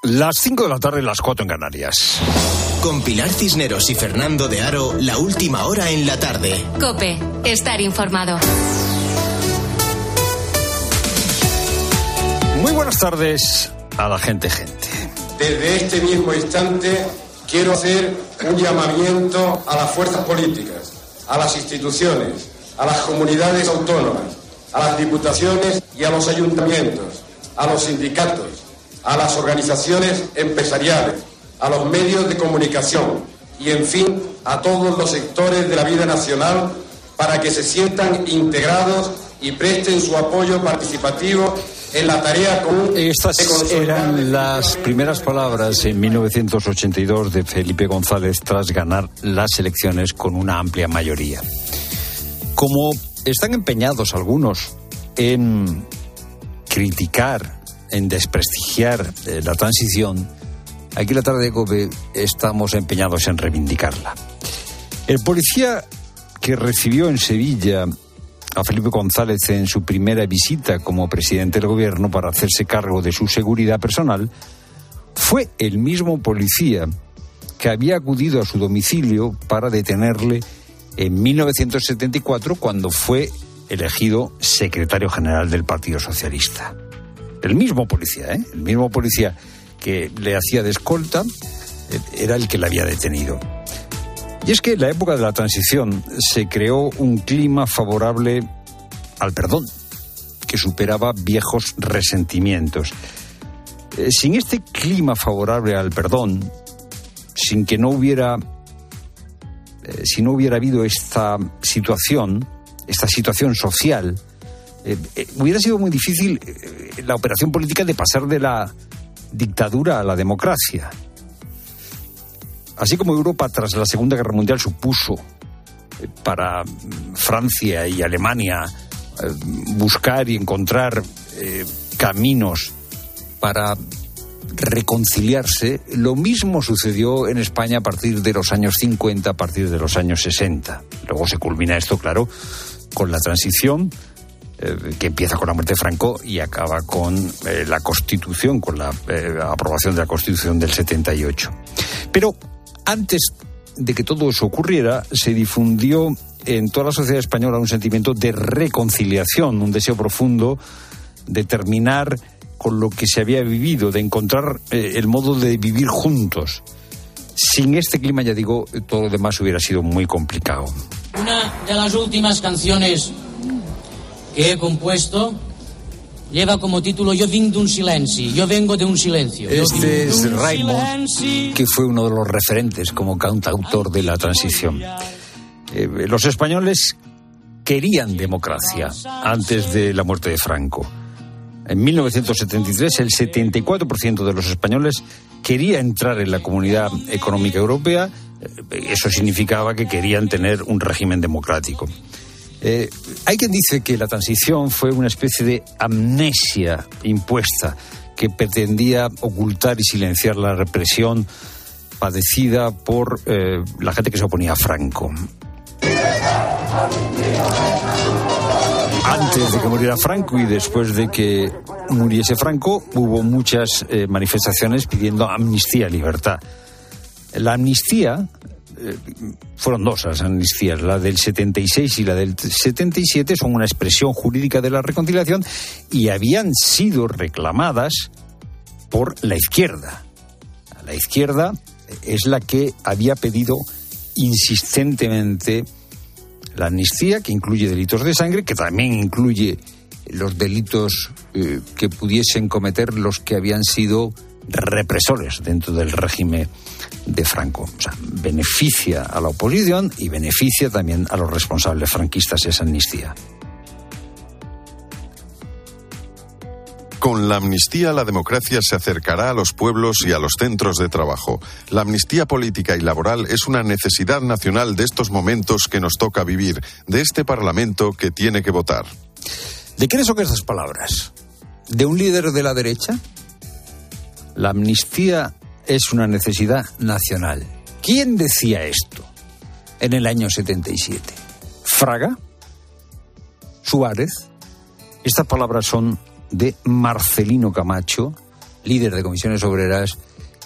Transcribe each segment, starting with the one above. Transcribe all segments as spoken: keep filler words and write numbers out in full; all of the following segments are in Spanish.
Las cinco de la tarde, las cuatro en Canarias. Con Pilar Cisneros y Fernando de Aro, la última hora en la tarde. COPE, estar informado. Muy buenas tardes a la gente, gente. Desde este mismo instante quiero hacer un llamamiento a las fuerzas políticas, a las instituciones, a las comunidades autónomas, a las diputaciones y a los ayuntamientos, a los sindicatos, a las organizaciones empresariales, a los medios de comunicación y, en fin, a todos los sectores de la vida nacional para que se sientan integrados y presten su apoyo participativo en la tarea común. Estas eran las primeras palabras en mil novecientos ochenta y dos de Felipe González tras ganar las elecciones con una amplia mayoría. Como están empeñados algunos en criticar, en desprestigiar eh, la transición, aquí en la tarde de COPE estamos empeñados en reivindicarla. El policía que recibió en Sevilla a Felipe González en su primera visita como presidente del gobierno para hacerse cargo de su seguridad personal fue el mismo policía que había acudido a su domicilio para detenerle en mil novecientos setenta y cuatro cuando fue elegido secretario general del Partido Socialista. El mismo policía, ¿eh? El mismo policía que le hacía de escolta era el que le había detenido. Y es que en la época de la transición se creó un clima favorable al perdón, que superaba viejos resentimientos. Eh, sin este clima favorable al perdón, sin que no hubiera, eh, si no hubiera habido esta situación, esta situación social, eh, eh, hubiera sido muy difícil eh, la operación política de pasar de la dictadura a la democracia. Así como Europa tras la Segunda Guerra Mundial supuso eh, para Francia y Alemania eh, buscar y encontrar eh, caminos para reconciliarse, lo mismo sucedió en España a partir de los años cincuenta, a partir de los años sesenta. Luego se culmina esto, claro, con la transición, eh, que empieza con la muerte de Franco y acaba con eh, la Constitución, con la eh, aprobación de la Constitución del setenta y ocho. Pero antes de que todo eso ocurriera, se difundió en toda la sociedad española un sentimiento de reconciliación, un deseo profundo de terminar con lo que se había vivido, de encontrar eh, el modo de vivir juntos. Sin este clima, ya digo, todo lo demás hubiera sido muy complicado. Una de las últimas canciones que he compuesto lleva como título Yo vengo de un silencio, yo vengo de un silencio. Este es Raimon, que fue uno de los referentes como cantautor de la transición. Eh, los españoles querían democracia antes de la muerte de Franco. En mil novecientos setenta y tres, el setenta y cuatro por ciento de los españoles quería entrar en la Comunidad Económica Europea. Eso significaba que querían tener un régimen democrático. Eh, hay quien dice que la transición fue una especie de amnesia impuesta que pretendía ocultar y silenciar la represión padecida por eh, la gente que se oponía a Franco. Antes de que muriera Franco y después de que muriese Franco, hubo muchas eh, manifestaciones pidiendo amnistía, libertad. La amnistía, eh, fueron dos las amnistías, la del setenta y seis y la del setenta y siete, son una expresión jurídica de la reconciliación y habían sido reclamadas por la izquierda. La izquierda es la que había pedido insistentemente la amnistía, que incluye delitos de sangre, que también incluye los delitos eh, que pudiesen cometer los que habían sido represores dentro del régimen de Franco. O sea, beneficia a la oposición y beneficia también a los responsables franquistas esa amnistía. Con la amnistía, la democracia se acercará a los pueblos y a los centros de trabajo. La amnistía política y laboral es una necesidad nacional de estos momentos que nos toca vivir, de este Parlamento que tiene que votar. ¿De quiénes son estas palabras? ¿De un líder de la derecha? La amnistía es una necesidad nacional. ¿Quién decía esto en el año setenta y siete? ¿Fraga? ¿Suárez? Estas palabras son de Marcelino Camacho, líder de Comisiones Obreras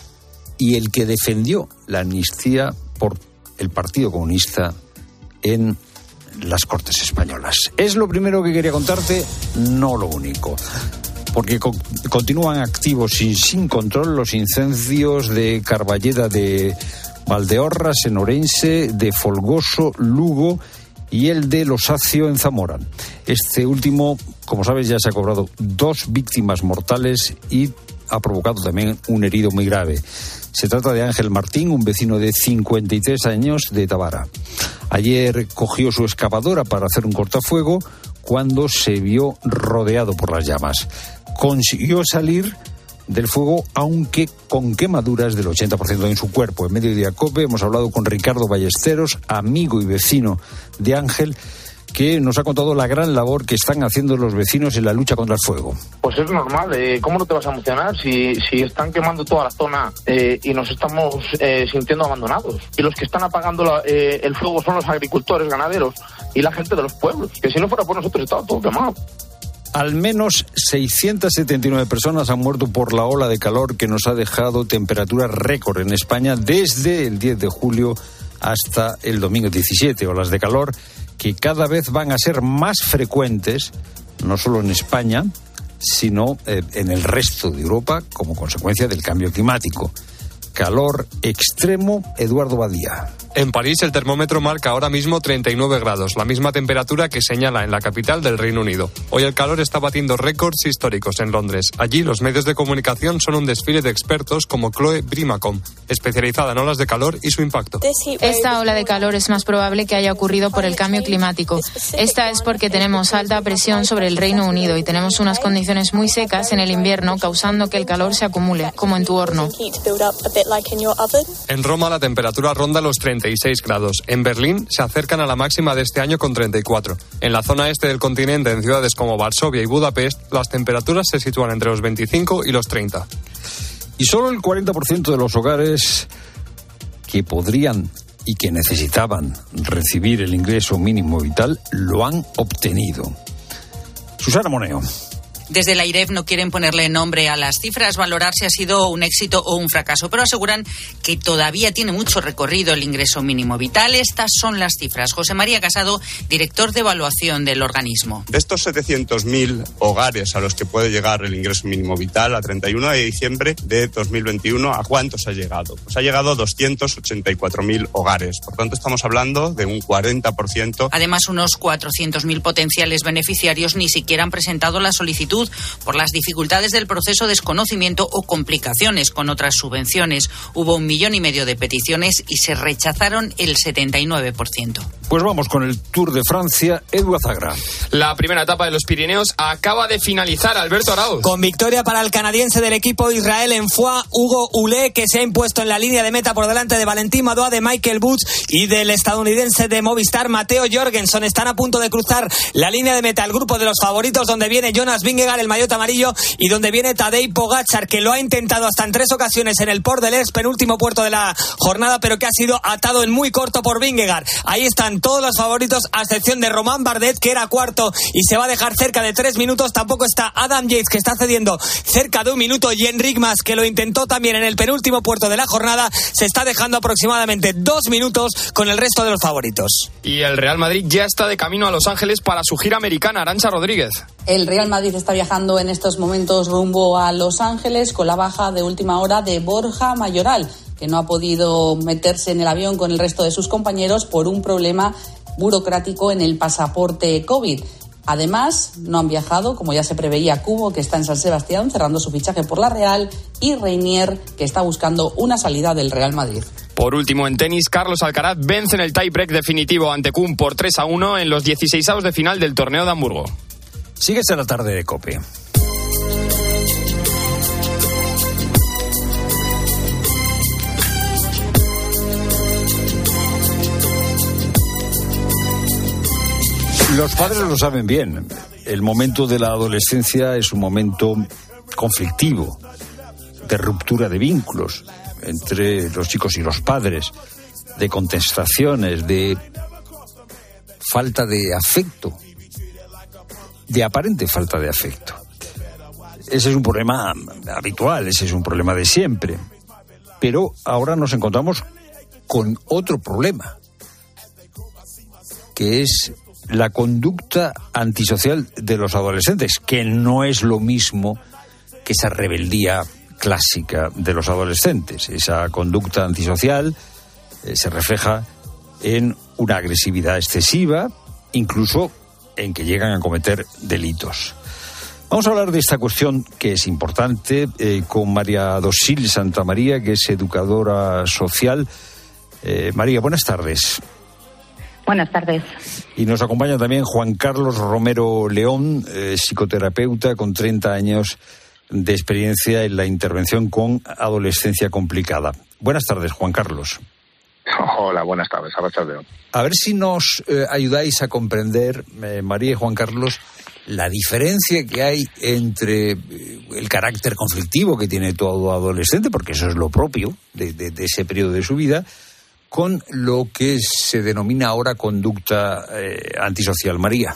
y el que defendió la amnistía por el Partido Comunista en las Cortes Españolas. ¿Es lo primero que quería contarte? No lo único. Porque co- continúan activos y sin control los incendios de Carballeda de Valdeorras en Orense, de Folgoso, Lugo y el de Losacio en Zamora. Este último, como sabes, ya se ha cobrado dos víctimas mortales y ha provocado también un herido muy grave. Se trata de Ángel Martín, un vecino de cincuenta y tres años de Tabara. Ayer cogió su excavadora para hacer un cortafuego cuando se vio rodeado por las llamas. Consiguió salir del fuego, aunque con quemaduras del ochenta por ciento en su cuerpo. En Mediodía Cope hemos hablado con Ricardo Ballesteros, amigo y vecino de Ángel, que nos ha contado la gran labor que están haciendo los vecinos en la lucha contra el fuego. Pues es normal, eh, ¿cómo no te vas a emocionar si, si están quemando toda la zona eh, y nos estamos eh, sintiendo abandonados? Y los que están apagando la, eh, el fuego son los agricultores, ganaderos y la gente de los pueblos, que si no fuera por nosotros estaba todo quemado. Al menos seiscientas setenta y nueve personas han muerto por la ola de calor que nos ha dejado temperaturas récord en España desde el diez de julio hasta el domingo diecisiete. Olas de calor que cada vez van a ser más frecuentes, no solo en España, sino eh, en el resto de Europa como consecuencia del cambio climático. Calor extremo, Eduardo Badía. En París el termómetro marca ahora mismo treinta y nueve grados, la misma temperatura que señala en la capital del Reino Unido. Hoy el calor está batiendo récords históricos en Londres. Allí los medios de comunicación son un desfile de expertos como Chloe Brimacom, especializada en olas de calor y su impacto. Esta ola de calor es más probable que haya ocurrido por el cambio climático. Esta es porque tenemos alta presión sobre el Reino Unido y tenemos unas condiciones muy secas en el invierno, causando que el calor se acumule, como en tu horno. En Roma la temperatura ronda los treinta y seis grados. En Berlín se acercan a la máxima de este año con treinta y cuatro. En la zona este del continente, en ciudades como Varsovia y Budapest, las temperaturas se sitúan entre los veinticinco y los treinta. Y solo el cuarenta por ciento de los hogares que podrían y que necesitaban recibir el ingreso mínimo vital lo han obtenido. Susana Moneo. Desde la AIREF no quieren ponerle nombre a las cifras, valorar si ha sido un éxito o un fracaso, pero aseguran que todavía tiene mucho recorrido el ingreso mínimo vital. Estas son las cifras. José María Casado, director de evaluación del organismo. De estos setecientos mil hogares a los que puede llegar el ingreso mínimo vital a treinta y uno de diciembre de dos mil veintiuno, ¿a cuántos ha llegado? Pues ha llegado a doscientos ochenta y cuatro mil hogares. Por tanto, estamos hablando de un cuarenta por ciento. Además, unos cuatrocientos mil potenciales beneficiarios ni siquiera han presentado la solicitud por las dificultades del proceso, desconocimiento o complicaciones con otras subvenciones. Hubo un millón y medio de peticiones y se rechazaron el setenta y nueve por ciento. Pues vamos con el Tour de Francia, Edu Azagra. La primera etapa de los Pirineos acaba de finalizar, Alberto Arauz. Con victoria para el canadiense del equipo Israel en Foix, Hugo Hulet, que se ha impuesto en la línea de meta por delante de Valentín Madouas, de Michael Woods y del estadounidense de Movistar, Matteo Jorgensen. Están a punto de cruzar la línea de meta el grupo de los favoritos, donde viene Jonas Vingegaard, el maillot amarillo, y donde viene Tadej Pogačar, que lo ha intentado hasta en tres ocasiones en el Port de l'Est, penúltimo puerto de la jornada, pero que ha sido atado en muy corto por Vingegaard. Ahí están todos los favoritos, a excepción de Romain Bardet, que era cuarto y se va a dejar cerca de tres minutos. Tampoco está Adam Yates, que está cediendo cerca de un minuto, y Enric Mas, que lo intentó también en el penúltimo puerto de la jornada, se está dejando aproximadamente dos minutos con el resto de los favoritos. Y el Real Madrid ya está de camino a Los Ángeles para su gira americana. Arantxa Rodríguez. El Real Madrid está viajando en estos momentos rumbo a Los Ángeles con la baja de última hora de Borja Mayoral, que no ha podido meterse en el avión con el resto de sus compañeros por un problema burocrático en el pasaporte COVID. Además, no han viajado, como ya se preveía, Cubo, que está en San Sebastián cerrando su fichaje por la Real, y Reinier, que está buscando una salida del Real Madrid. Por último, en tenis, Carlos Alcaraz vence en el tie-break definitivo ante Kuhn por tres a uno en los dieciseisavos de final del torneo de Hamburgo. Sigues en la tarde de COPE. Los padres lo saben bien. El momento de la adolescencia es un momento conflictivo, de ruptura de vínculos entre los chicos y los padres, de contestaciones, de falta de afecto, de aparente falta de afecto. ese es un problema habitual, ese es un problema de siempre. Pero ahora nos encontramos con otro problema, que es la conducta antisocial de los adolescentes, que no es lo mismo que esa rebeldía clásica de los adolescentes. Esa conducta antisocial eh, se refleja en una agresividad excesiva, incluso en que llegan a cometer delitos. Vamos a hablar de esta cuestión que es importante eh, con María Dosil Santamaría, que es educadora social. Eh, María, buenas tardes. Buenas tardes. Y nos acompaña también Juan Carlos Romero León, eh, psicoterapeuta con treinta años de experiencia en la intervención con adolescencia complicada. Buenas tardes, Juan Carlos. Hola, buenas tardes. León. A ver si nos eh, ayudáis a comprender, eh, María y Juan Carlos, la diferencia que hay entre el carácter conflictivo que tiene todo adolescente, porque eso es lo propio de, de, de ese periodo de su vida, con lo que se denomina ahora conducta eh, antisocial. María.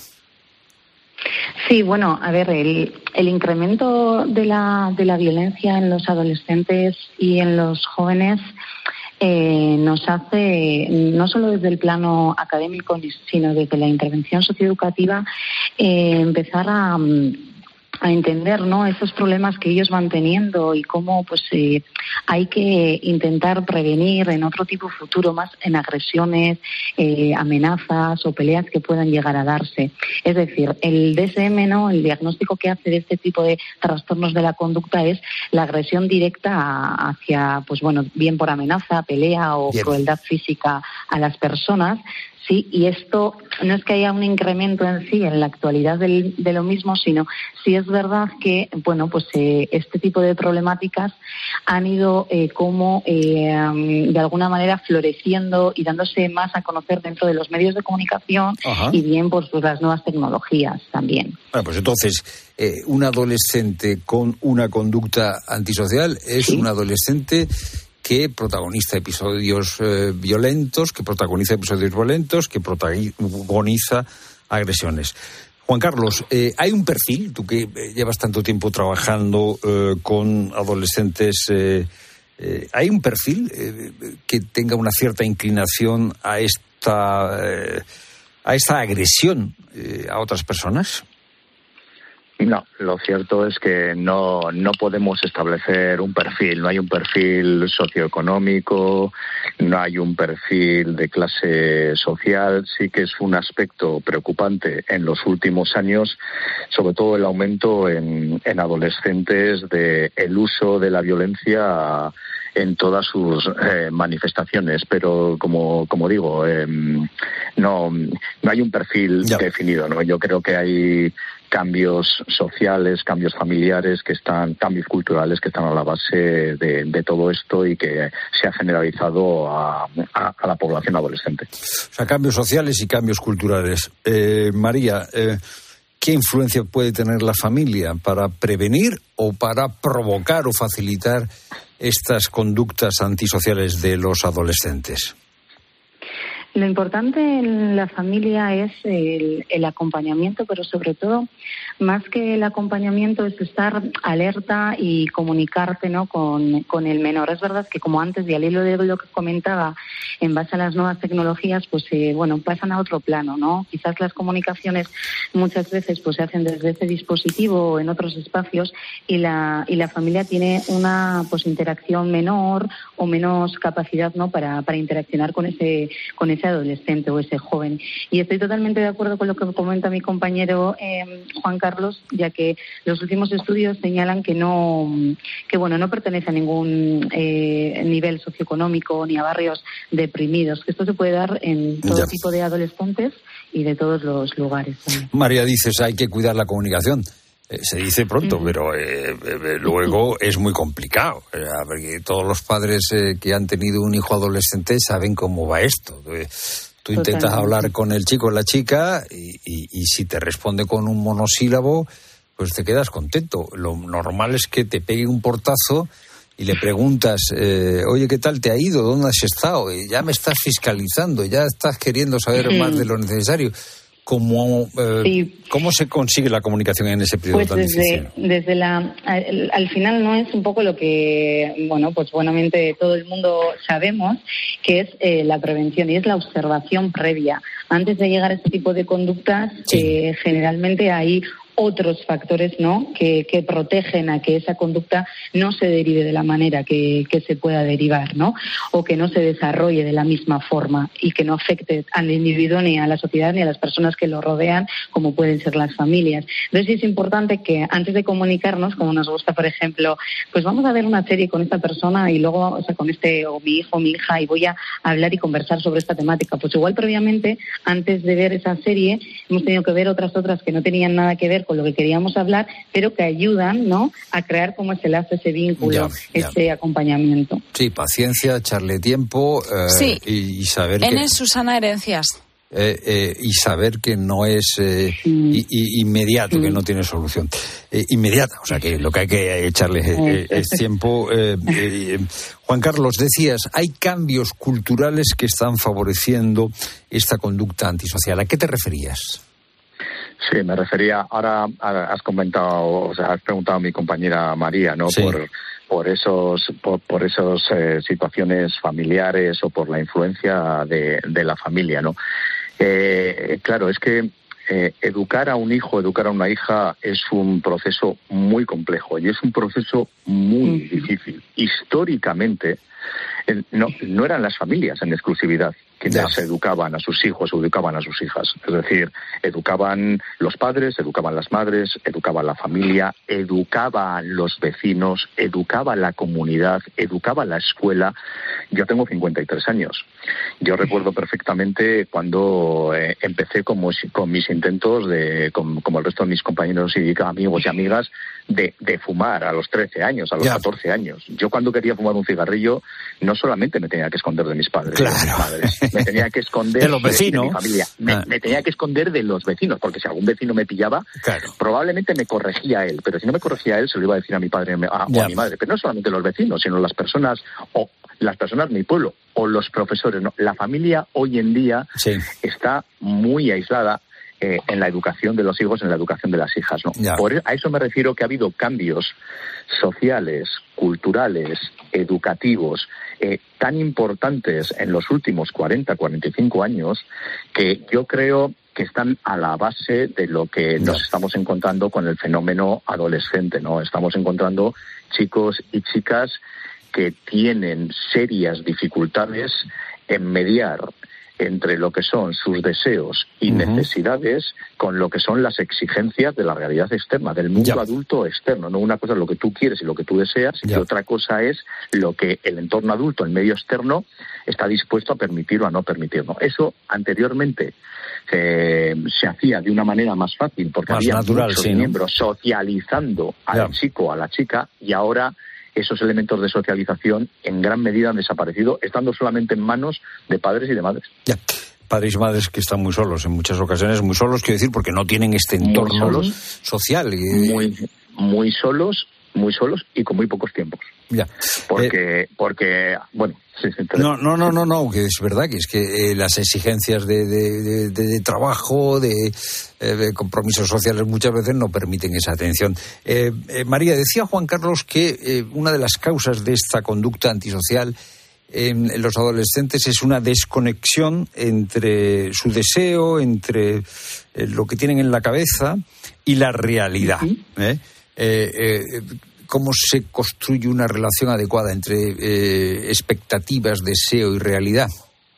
Sí, bueno, a ver, el, el incremento de la, de la violencia en los adolescentes y en los jóvenes eh, nos hace, no solo desde el plano académico, sino desde la intervención socioeducativa, eh, empezar a... a entender, ¿no?, esos problemas que ellos van teniendo y cómo pues eh, hay que intentar prevenir en otro tipo futuro, más en agresiones, eh, amenazas o peleas que puedan llegar a darse. Es decir, el D S M, ¿no?, el diagnóstico que hace de este tipo de trastornos de la conducta es la agresión directa hacia, pues bueno, bien por amenaza, pelea o bien. Crueldad física a las personas. Sí, y esto no es que haya un incremento en sí en la actualidad del, de lo mismo, sino sí es verdad que, bueno, pues eh, este tipo de problemáticas han ido eh, como eh, de alguna manera floreciendo y dándose más a conocer dentro de los medios de comunicación. Ajá. Y bien por pues, las nuevas tecnologías también. Bueno, pues entonces, eh, un adolescente con una conducta antisocial es ¿sí? un adolescente que protagoniza episodios eh, violentos, que protagoniza episodios violentos, que protagoniza agresiones. Juan Carlos, eh, ¿hay un perfil, tú que llevas tanto tiempo trabajando eh, con adolescentes, eh, eh, ¿hay un perfil eh, que tenga una cierta inclinación a esta, eh, a esta agresión eh, a otras personas? No, lo cierto es que no, no podemos establecer un perfil, no hay un perfil socioeconómico, no hay un perfil de clase social. Sí que es un aspecto preocupante en los últimos años, sobre todo el aumento en, en adolescentes de el uso de la violencia en todas sus eh, manifestaciones, pero como como digo, eh, no no hay un perfil ya. definido, ¿no? Yo creo que hay cambios sociales, cambios familiares que están, cambios culturales que están a la base de, de todo esto y que se ha generalizado a, a, a la población adolescente. O sea, cambios sociales y cambios culturales. Eh, María, eh, ¿qué influencia puede tener la familia para prevenir o para provocar o facilitar estas conductas antisociales de los adolescentes? Lo importante en la familia es el, el acompañamiento, pero sobre todo, más que el acompañamiento, es estar alerta y comunicarte, ¿no?, con, con el menor. Es verdad que, como antes, y al hilo de lo que comentaba, en base a las nuevas tecnologías, pues eh, bueno, pasan a otro plano, ¿no? Quizás las comunicaciones muchas veces pues se hacen desde ese dispositivo o en otros espacios, y la y la familia tiene una pues interacción menor o menos capacidad, ¿no?, para para interaccionar con ese con ese adolescente o ese joven. Y estoy totalmente de acuerdo con lo que comenta mi compañero eh, Juan Carlos, ya que los últimos estudios señalan que no que bueno no pertenece a ningún eh, nivel socioeconómico ni a barrios deprimidos, que esto se puede dar en todo ya. tipo de adolescentes y de todos los lugares también. María, dices hay que cuidar la comunicación. Eh, se dice pronto, mm. pero eh, eh, luego es muy complicado. Eh, porque todos los padres eh, que han tenido un hijo adolescente saben cómo va esto. Eh, tú intentas Totalmente. hablar con el chico o la chica y, y, y si te responde con un monosílabo, pues te quedas contento. Lo normal es que te pegue un portazo y le preguntas, eh, oye, ¿qué tal te ha ido? ¿Dónde has estado? Y ya me estás fiscalizando, ya estás queriendo saber mm. más de lo necesario. ¿Cómo, eh, Sí. ¿Cómo se consigue la comunicación en ese periodo Pues tan desde, difícil? desde la, al, al final no es un poco lo que, bueno, pues buenamente todo el mundo sabemos, que es eh, la prevención y es la observación previa. Antes de llegar a este tipo de conductas, Sí. eh, generalmente hay otros factores, ¿no?, que, que protegen a que esa conducta no se derive de la manera que, que se pueda derivar, ¿no?, o que no se desarrolle de la misma forma y que no afecte al individuo ni a la sociedad ni a las personas que lo rodean, como pueden ser las familias. Entonces es importante que antes de comunicarnos, como nos gusta, por ejemplo, pues vamos a ver una serie con esta persona y luego, o sea, con este, o mi hijo o mi hija, y voy a hablar y conversar sobre esta temática. Pues igual previamente, antes de ver esa serie, hemos tenido que ver otras otras que no tenían nada que ver con lo que queríamos hablar, pero que ayudan, ¿no?, a crear como ese lazo, ese vínculo, Ya, ya. ese acompañamiento. Sí, paciencia, echarle tiempo eh, Sí. y, y saber En que... es Susana Herencias. Eh, eh, y saber que no es eh, i- i- inmediato, que no tiene solución eh, inmediata, o sea que lo que hay que echarle eh, eh, es tiempo. Eh, eh, Juan Carlos, decías, hay cambios culturales que están favoreciendo esta conducta antisocial. ¿A qué te referías? Sí, me refería, ahora, ahora has comentado, o sea, has preguntado a mi compañera María, ¿no? Sí. Por, por esos, por, por esos eh, situaciones familiares o por la influencia de, de la familia, ¿no? Eh, claro, es que eh, educar a un hijo, educar a una hija es un proceso muy complejo y es un proceso muy difícil. Históricamente, eh, no, no eran las familias en exclusividad quienes educaban a sus hijos o educaban a sus hijas. Es decir, educaban los padres, educaban las madres, educaba la familia, educaban los vecinos, educaba la comunidad, educaba la escuela. Yo tengo cincuenta y tres años. Yo recuerdo perfectamente cuando eh, empecé con, con mis intentos, de, con, como el resto de mis compañeros y amigos y amigas, de, de fumar a los trece años, a los Ya. catorce años. Yo cuando quería fumar un cigarrillo, no solamente me tenía que esconder de mis padres, Claro. de mis madres, me tenía que esconder De los vecinos. de mi familia, me, Ah. me tenía que esconder de los vecinos, porque si algún vecino me pillaba, Claro. probablemente me corregía él, pero si no me corregía él, se lo iba a decir a mi padre a- o Ya. a mi madre. Pero no solamente los vecinos, sino las personas, o las personas de mi pueblo, o los profesores, ¿no? La familia hoy en día Sí. está muy aislada eh, en la educación de los hijos, en la educación de las hijas, ¿no? Ya. Por, a eso me refiero que ha habido cambios sociales, culturales, educativos, eh, tan importantes en los últimos cuarenta, cuarenta y cinco años, que yo creo que están a la base de lo que nos estamos encontrando con el fenómeno adolescente, ¿no? Estamos encontrando chicos y chicas que tienen serias dificultades en mediar entre lo que son sus deseos y Ujú. necesidades con lo que son las exigencias de la realidad externa, del mundo Ya. adulto externo. No, una cosa es lo que tú quieres y lo que tú deseas, y Ya. otra cosa es lo que el entorno adulto, el medio externo, está dispuesto a permitir o a no permitir, ¿no? Eso anteriormente eh, se hacía de una manera más fácil porque Más había natural, muchos sí, ¿no? miembros socializando al Ya. chico, a la chica, y ahora esos elementos de socialización en gran medida han desaparecido, estando solamente en manos de padres y de madres. Ya. Padres y madres que están muy solos, en muchas ocasiones muy solos, quiero decir, porque no tienen este Muy entorno solos. social. Y, Muy, muy solos, muy solos y con muy pocos tiempos. ya. Porque, porque bueno, sí, sí, te- No, no, no, no, no, que es verdad que es que eh, las exigencias de, de, de- de- de trabajo, de, eh, de compromisos sociales muchas veces no permiten esa atención. Eh, eh, María, decía Juan Carlos que eh, una de las causas de esta conducta antisocial en, en los adolescentes es una desconexión entre su deseo, entre eh, lo que tienen en la cabeza y la realidad. ¿eh? Eh, eh, ¿Cómo se construye una relación adecuada entre eh, expectativas, deseo y realidad?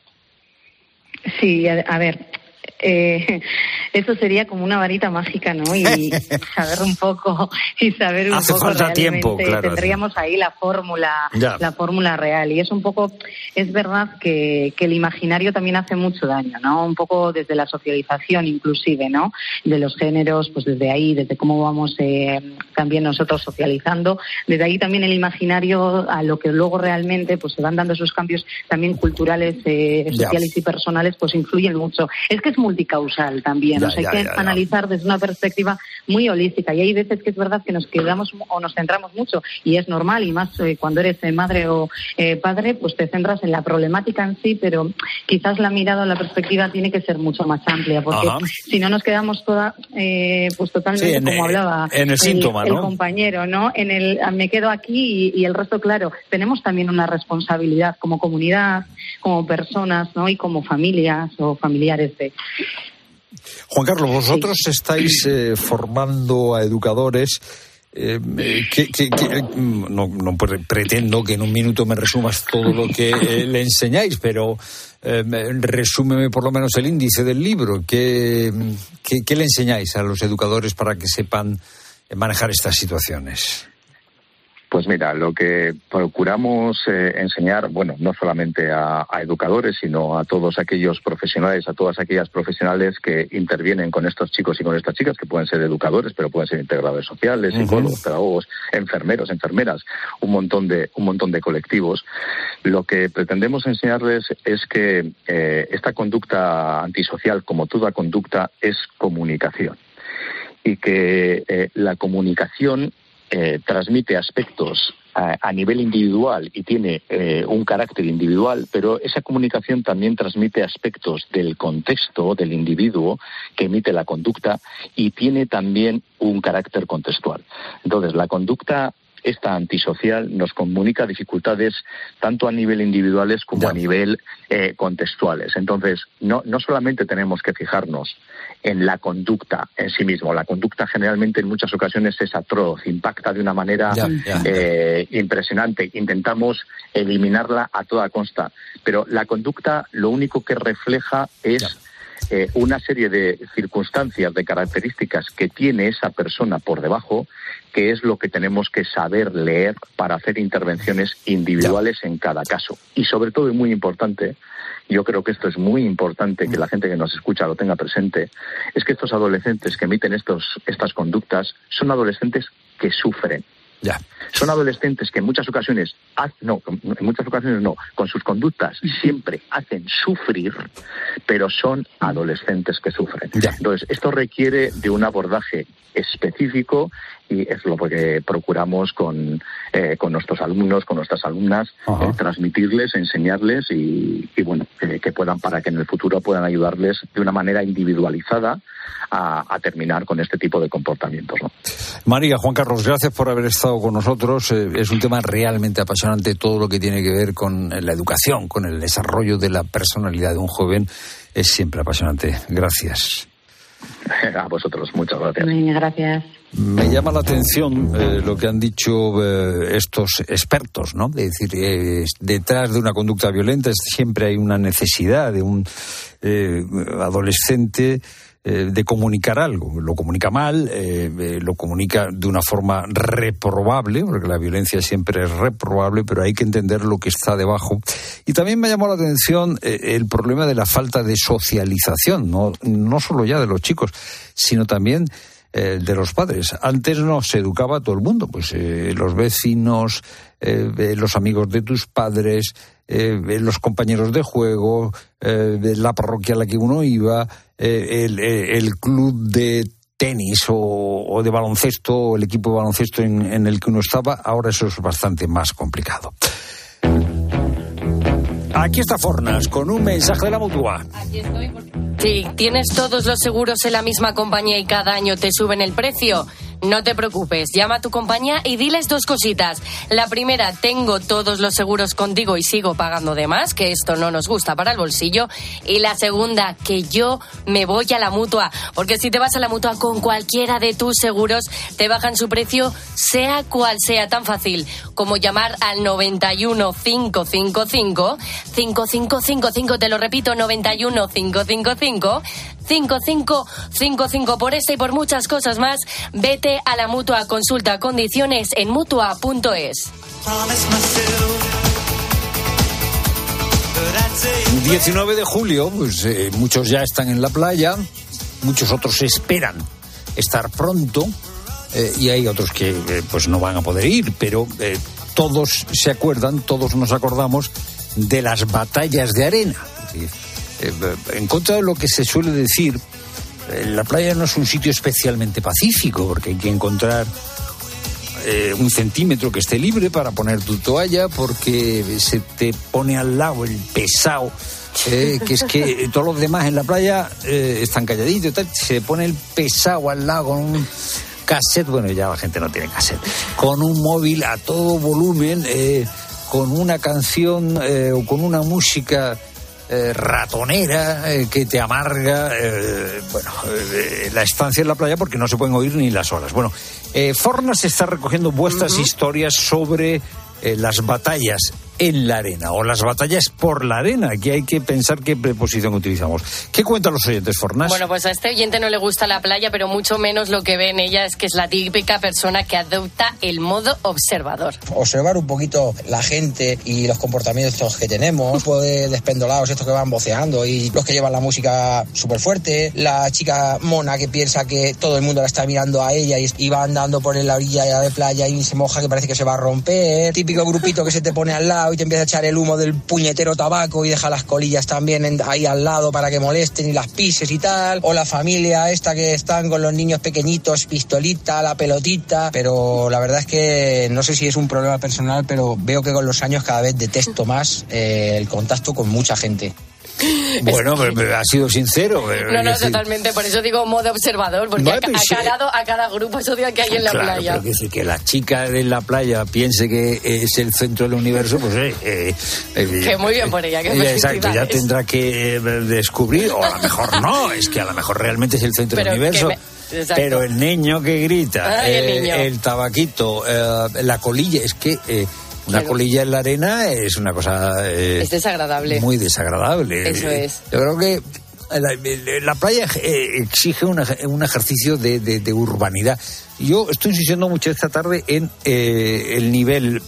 Sí, a, a ver, eh, eso sería como una varita mágica, ¿no? Y saber un poco, y saber un Hace poco falta realmente, tiempo, claro. tendríamos ahí la fórmula, Ya. la fórmula real. Y es un poco, es verdad que, que el imaginario también hace mucho daño, ¿no? Un poco desde la socialización inclusive, ¿no? De los géneros, pues desde ahí, desde cómo vamos eh, también nosotros socializando, desde ahí también el imaginario a lo que luego realmente pues se van dando esos cambios también culturales, eh, Ya. sociales y personales, pues influyen mucho. Es que es muy multicausal también. Ya, o sea, ya, hay que ya, ya. analizar desde una perspectiva muy holística. Y hay veces que es verdad que nos quedamos o nos centramos mucho, y es normal, y más eh, cuando eres eh, madre o eh, padre, pues te centras en la problemática en sí, pero quizás la mirada o la perspectiva tiene que ser mucho más amplia, porque Ajá. si no nos quedamos toda, eh, pues totalmente, Sí, en, como hablaba en el síntoma, el ¿no? compañero, ¿no? En el me quedo aquí y, y el resto, claro, tenemos también una responsabilidad como comunidad, como personas, ¿no? Y como familias o familiares de... Juan Carlos, vosotros sí. estáis eh, formando a educadores. Eh, que, que, que, no, no pretendo que en un minuto me resumas todo lo que eh, le enseñáis, pero eh, resúmeme por lo menos el índice del libro. ¿Qué, qué, qué le enseñáis a los educadores para que sepan manejar estas situaciones? Pues mira, lo que procuramos eh, enseñar, bueno, no solamente a, a educadores, sino a todos aquellos profesionales, a todas aquellas profesionales que intervienen con estos chicos y con estas chicas, que pueden ser educadores, pero pueden ser integradores sociales, psicólogos, uh-huh. pedagogos, enfermeros, enfermeras, un montón de un montón de colectivos. Lo que pretendemos enseñarles es que eh, esta conducta antisocial, como toda conducta, es comunicación. Y que eh, la comunicación Eh, transmite aspectos a, a nivel individual y tiene eh, un carácter individual, pero esa comunicación también transmite aspectos del contexto del individuo que emite la conducta y tiene también un carácter contextual. Entonces, la conducta esta antisocial nos comunica dificultades tanto a nivel individuales como yeah. a nivel eh, contextuales. Entonces, no, no solamente tenemos que fijarnos en la conducta en sí mismo. La conducta generalmente en muchas ocasiones es atroz, impacta de una manera yeah, yeah. Eh, impresionante. Intentamos eliminarla a toda costa. Pero la conducta lo único que refleja es yeah. eh, una serie de circunstancias, de características que tiene esa persona por debajo, que es lo que tenemos que saber leer para hacer intervenciones individuales yeah. en cada caso. Y sobre todo, y muy importante, yo creo que esto es muy importante que la gente que nos escucha lo tenga presente, es que estos adolescentes que emiten estos, estas conductas son adolescentes que sufren. Ya. Son adolescentes que en muchas ocasiones, no, en muchas ocasiones no, con sus conductas siempre hacen sufrir, pero son adolescentes que sufren. Ya. Entonces, esto requiere de un abordaje específico y es lo que procuramos con, eh, con nuestros alumnos, con nuestras alumnas, eh, transmitirles, enseñarles y, y bueno, eh, que puedan, para que en el futuro puedan ayudarles de una manera individualizada a, a terminar con este tipo de comportamientos, ¿no? María, Juan Carlos, gracias por haber estado con nosotros. Eh, es un tema realmente apasionante, todo lo que tiene que ver con la educación, con el desarrollo de la personalidad de un joven. Es siempre apasionante. Gracias. A vosotros, muchas gracias. Gracias. Me llama la atención eh, lo que han dicho eh, estos expertos, ¿no? Es decir, eh, detrás de una conducta violenta siempre hay una necesidad de un eh, adolescente eh, de comunicar algo. Lo comunica mal, eh, eh, lo comunica de una forma reprobable, porque la violencia siempre es reprobable, pero hay que entender lo que está debajo. Y también me llamó la atención eh, el problema de la falta de socialización, no, no solo ya de los chicos, sino también Eh, de los padres. Antes no se educaba a todo el mundo, pues eh, los vecinos, eh, eh, los amigos de tus padres, eh, eh, los compañeros de juego, eh, de la parroquia a la que uno iba, eh, el, eh, el club de tenis o, o de baloncesto, o el equipo de baloncesto en, en el que uno estaba. Ahora eso es bastante más complicado. Aquí está Fornas con un mensaje de la Mutua. Aquí estoy porque... Si tienes todos los seguros en la misma compañía y cada año te suben el precio, no te preocupes, llama a tu compañía y diles dos cositas. La primera, tengo todos los seguros contigo y sigo pagando de más, que esto no nos gusta para el bolsillo. Y la segunda, que yo me voy a la Mutua, porque si te vas a la Mutua con cualquiera de tus seguros, te bajan su precio, sea cual sea, tan fácil como llamar al noventa y uno, cinco cinco cinco, cinco cinco cinco cinco, te lo repito, noventa y uno, cinco cinco cinco, cinco cinco cinco cinco. Por esta y por muchas cosas más, vete a la Mutua. Consulta condiciones en mutua punto es. diecinueve de julio, pues eh, muchos ya están en la playa, muchos otros esperan estar pronto eh, y hay otros que eh, pues no van a poder ir, pero eh, todos se acuerdan, todos nos acordamos de las batallas de arena. Es decir, eh, en contra de lo que se suele decir, eh, la playa no es un sitio especialmente pacífico, porque hay que encontrar eh, un centímetro que esté libre para poner tu toalla, porque se te pone al lado el pesado, eh, que es que todos los demás en la playa eh, están calladitos y tal, se pone el pesado al lado con un cassette, bueno, ya la gente no tiene cassette, con un móvil a todo volumen, eh, con una canción eh, o con una música eh, ratonera eh, que te amarga eh, bueno, eh, la estancia en la playa, porque no se pueden oír ni las olas. Bueno, eh, Fornas está recogiendo vuestras uh-huh. historias sobre eh, las batallas en la arena o las batallas por la arena, que hay que pensar qué preposición utilizamos. ¿Qué cuentan los oyentes, Fornas? Bueno, pues a este oyente no le gusta la playa, pero mucho menos lo que ve en ella es que es la típica persona que adopta el modo observador. Observar un poquito la gente y los comportamientos que tenemos, pues despendolados estos que van voceando y los que llevan la música súper fuerte, la chica mona que piensa que todo el mundo la está mirando a ella y, y va andando por la orilla de playa y se moja que parece que se va a romper, típico grupito que se te pone al lado y te empieza a echar el humo del puñetero tabaco y deja las colillas también en, ahí al lado para que molesten y las pises y tal, o la familia esta que están con los niños pequeñitos, pistolita, la pelotita, pero la verdad es que no sé si es un problema personal, pero veo que con los años cada vez detesto más eh, el contacto con mucha gente. Bueno, pero, pero ha sido sincero. No, no, totalmente. Por eso digo modo observador, porque vale, ha, ha calado a cada grupo social que hay en la claro, playa. Pero que, si que la chica de la playa piense que es el centro del universo, pues eh, eh, eh que muy bien por ella, que eh, exacto, ya tendrá que eh, descubrir, o a lo mejor no, es que a lo mejor realmente es el centro pero del universo. Me... Pero el niño que grita, Ay, eh, el, niño. el tabaquito, eh, la colilla, es que... Eh, Una claro. colilla en la arena es una cosa... Eh, es desagradable. Muy desagradable. Eso es. Yo creo que la, la playa exige una, un ejercicio de, de, de urbanidad. Yo estoy insistiendo mucho esta tarde en eh, el nivel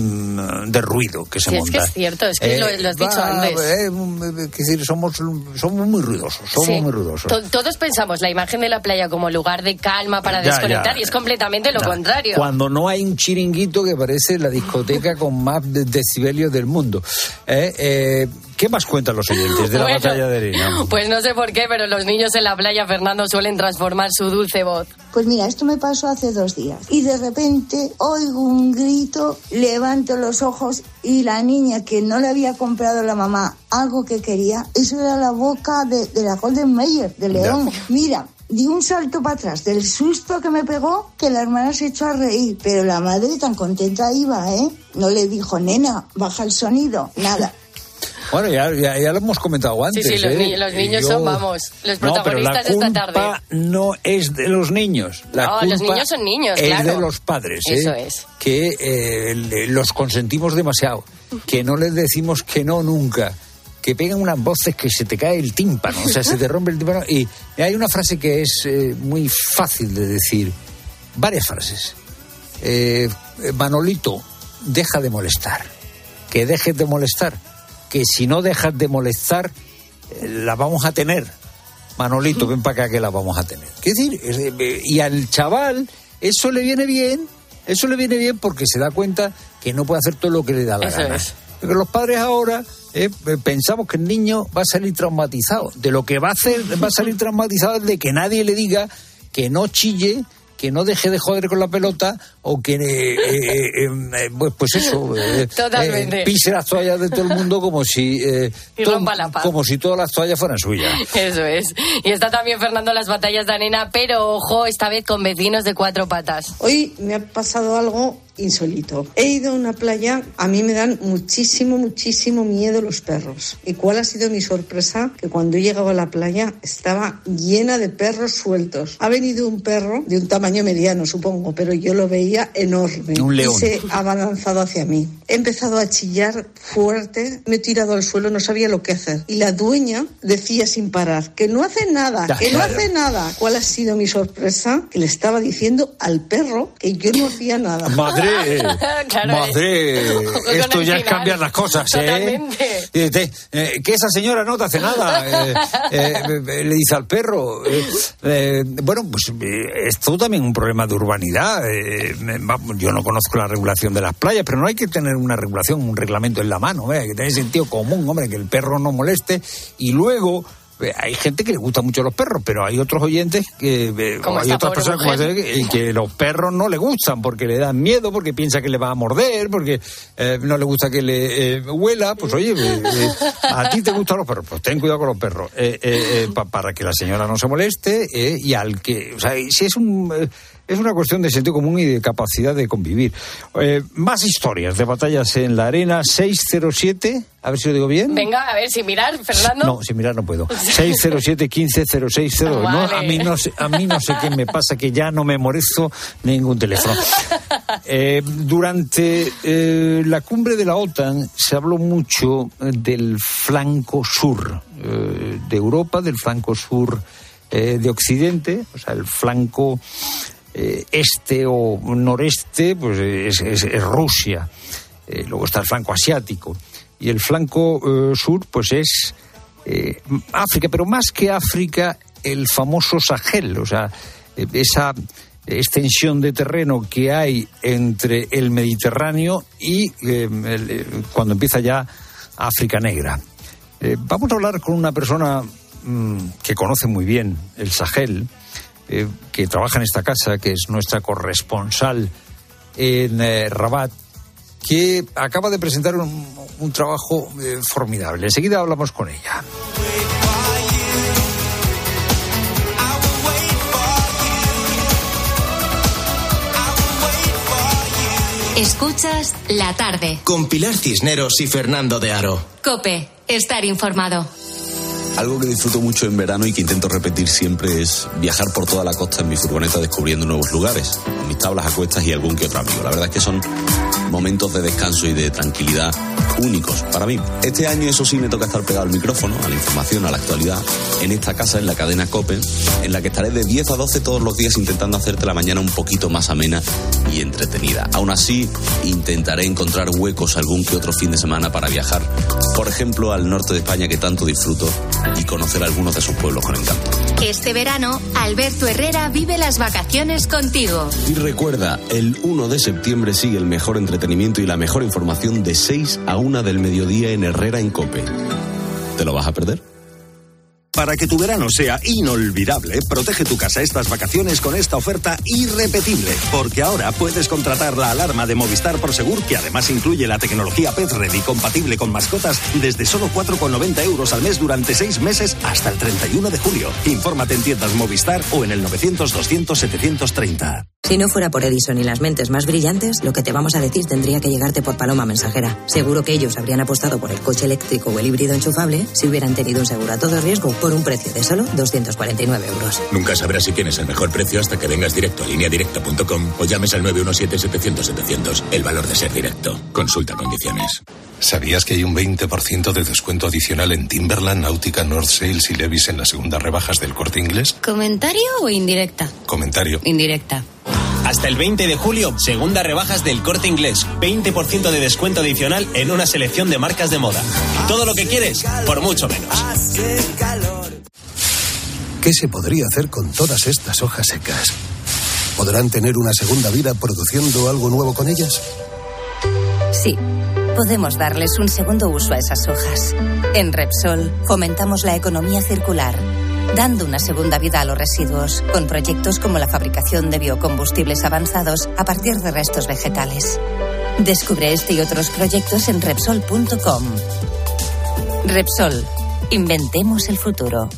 mmm, de ruido que se sí, monta. Es que es cierto, es que eh, lo, lo has dicho va, antes. Eh, es decir, somos, somos muy ruidosos, somos sí. muy ruidosos. To- todos pensamos la imagen de la playa como lugar de calma para ya, desconectar ya, y es completamente lo ya. contrario. Cuando no hay un chiringuito que parece la discoteca con más decibelios del mundo. Eh, eh, ¿Qué más cuentan los oyentes de la bueno, batalla de arena? Pues no sé por qué, pero los niños en la playa, Fernando, suelen transformar su dulce voz. Pues mira, esto me pasó hace dos días. Y de repente oigo un grito, levanto los ojos y la niña que no le había comprado la mamá algo que quería, eso era la boca de, de la Golden Mayer, de León. Ya. Mira, di un salto para atrás del susto que me pegó, que la hermana se echó a reír. Pero la madre tan contenta iba, ¿eh? No le dijo, nena, baja el sonido, nada. Bueno, ya, ya, ya lo hemos comentado antes. Sí, sí, los, ¿eh? ni- los niños Yo... son, vamos, los protagonistas no, pero la de esta tarde. culpa no es de los niños. La no, culpa los niños son niños, es claro. de los padres. Eso ¿eh? es. Que eh, los consentimos demasiado, que no les decimos que no nunca, que pegan unas voces que se te cae el tímpano, o sea, se te rompe el tímpano. Y hay una frase que es eh, muy fácil de decir, varias frases. Eh, Manolito, deja de molestar, que dejes de molestar. Que si no dejas de molestar, eh, la vamos a tener. Manolito, ven para acá que la vamos a tener. ¿Qué decir? Eh, y al chaval eso le viene bien, eso le viene bien porque se da cuenta que no puede hacer todo lo que le da la eso gana. Es. Porque los padres ahora eh, pensamos que el niño va a salir traumatizado. De lo que va a hacer, va a salir traumatizado es de que nadie le diga que no chille, que no deje de joder con la pelota o que eh, eh, eh, pues, pues eso eh, Totalmente. Eh, pise las toallas de todo el mundo como si eh, y todo, rompa la paz. Como si todas las toallas fueran suyas. Eso es. Y está también Fernando las batallas de arena, pero ojo, esta vez con vecinos de cuatro patas. Hoy me ha pasado algo insólito. He ido a una playa, a mí me dan muchísimo, muchísimo miedo los perros. ¿Y cuál ha sido mi sorpresa? Que cuando he llegado a la playa estaba llena de perros sueltos. Ha venido un perro de un tamaño mediano, supongo, pero yo lo veía enorme. Un león. Y se ha abalanzado hacia mí. He empezado a chillar fuerte, me he tirado al suelo, no sabía lo que hacer. Y la dueña decía sin parar, que no hace nada, que no hace nada. ¿Cuál ha sido mi sorpresa? Que le estaba diciendo al perro que yo no hacía nada. Madre madre, claro, madre, esto ya es cambiar las cosas, ¿eh? Eh, eh, que esa señora no te hace nada, eh, eh, le dice al perro. Eh, eh, bueno, pues eh, esto también es un problema de urbanidad. Eh, yo no conozco la regulación de las playas, pero no hay que tener una regulación, un reglamento en la mano, ¿eh? Hay que tener sentido común, hombre, que el perro no moleste. Y luego hay gente que le gusta mucho los perros, pero hay otros oyentes que eh, hay otras personas como que, que los perros no le gustan porque le dan miedo, porque piensa que le va a morder, porque eh, no le gusta que le eh, huela. Pues oye, eh, eh, a ti te gustan los perros, pues ten cuidado con los perros, eh, eh, eh, pa, para que la señora no se moleste, eh, y al que, o sea, si es un eh, es una cuestión de sentido común y de capacidad de convivir. Eh, más historias de batallas en la arena. Seis cero siete, a ver si lo digo bien. Venga, a ver, sin mirar, Fernando. No, sin mirar no puedo. seis cero siete, quince cero seis cero. Vale. No, a mí no sé, a mí no sé qué me pasa, que ya no memorizo ningún teléfono. Eh, durante eh, la cumbre de la OTAN se habló mucho del flanco sur eh, de Europa, del flanco sur eh, de Occidente, o sea, el flanco Eh, este o noreste, pues es, es, es Rusia. Eh, luego está el flanco asiático. Y el flanco eh, sur, pues es eh, África, pero más que África, el famoso Sahel, o sea, eh, esa extensión de terreno que hay entre el Mediterráneo y eh, el, cuando empieza ya África Negra. Eh, vamos a hablar con una persona mmm, que conoce muy bien el Sahel, Eh, que trabaja en esta casa, que es nuestra corresponsal en eh, Rabat, que acaba de presentar un, un trabajo eh, formidable. Enseguida hablamos con ella. Escuchas La Tarde con Pilar Cisneros y Fernando de Aro. COPE, estar informado. Algo que disfruto mucho en verano y que intento repetir siempre es viajar por toda la costa en mi furgoneta descubriendo nuevos lugares, con mis tablas a cuestas y algún que otro amigo. La verdad es que son momentos de descanso y de tranquilidad únicos para mí. Este año, eso sí, me toca estar pegado al micrófono, a la información, a la actualidad, en esta casa, en la cadena COPE, en la que estaré de diez a doce todos los días intentando hacerte la mañana un poquito más amena y entretenida. Aún así, intentaré encontrar huecos algún que otro fin de semana para viajar, por ejemplo, al norte de España, que tanto disfruto, y conocer algunos de sus pueblos con encanto. Este verano, Alberto Herrera vive las vacaciones contigo. Y recuerda, el uno de septiembre sigue el mejor entretenimiento y la mejor información de seis a una del mediodía en Herrera en COPE. ¿Te lo vas a perder? Para que tu verano sea inolvidable, protege tu casa estas vacaciones con esta oferta irrepetible, porque ahora puedes contratar la alarma de Movistar Prosegur, que además incluye la tecnología Pet Ready compatible con mascotas, desde solo cuatro con noventa euros al mes durante seis meses hasta el treinta y uno de julio. Infórmate en tiendas Movistar o en el novecientos doscientos setecientos treinta. Si no fuera por Edison y las mentes más brillantes, lo que te vamos a decir tendría que llegarte por paloma mensajera. Seguro que ellos habrían apostado por el coche eléctrico o el híbrido enchufable si hubieran tenido un seguro a todo riesgo por un precio de solo doscientos cuarenta y nueve euros. Nunca sabrás si tienes el mejor precio hasta que vengas directo a línea directa punto com o llames al nueve uno siete, setecientos, setecientos. El valor de ser directo. Consulta condiciones. ¿Sabías que hay un veinte por ciento de descuento adicional en Timberland, Nautica, North Sales y Levi's en las segundas rebajas del Corte Inglés? ¿Comentario o indirecta? Comentario. Indirecta. Hasta el veinte de julio, segunda rebajas del Corte Inglés. veinte por ciento de descuento adicional en una selección de marcas de moda. Todo lo que quieres, por mucho menos. ¿Qué se podría hacer con todas estas hojas secas? ¿Podrán tener una segunda vida produciendo algo nuevo con ellas? Sí, podemos darles un segundo uso a esas hojas. En Repsol fomentamos la economía circular, dando una segunda vida a los residuos, con proyectos como la fabricación de biocombustibles avanzados a partir de restos vegetales. Descubre este y otros proyectos en Repsol punto com. Repsol, inventemos el futuro.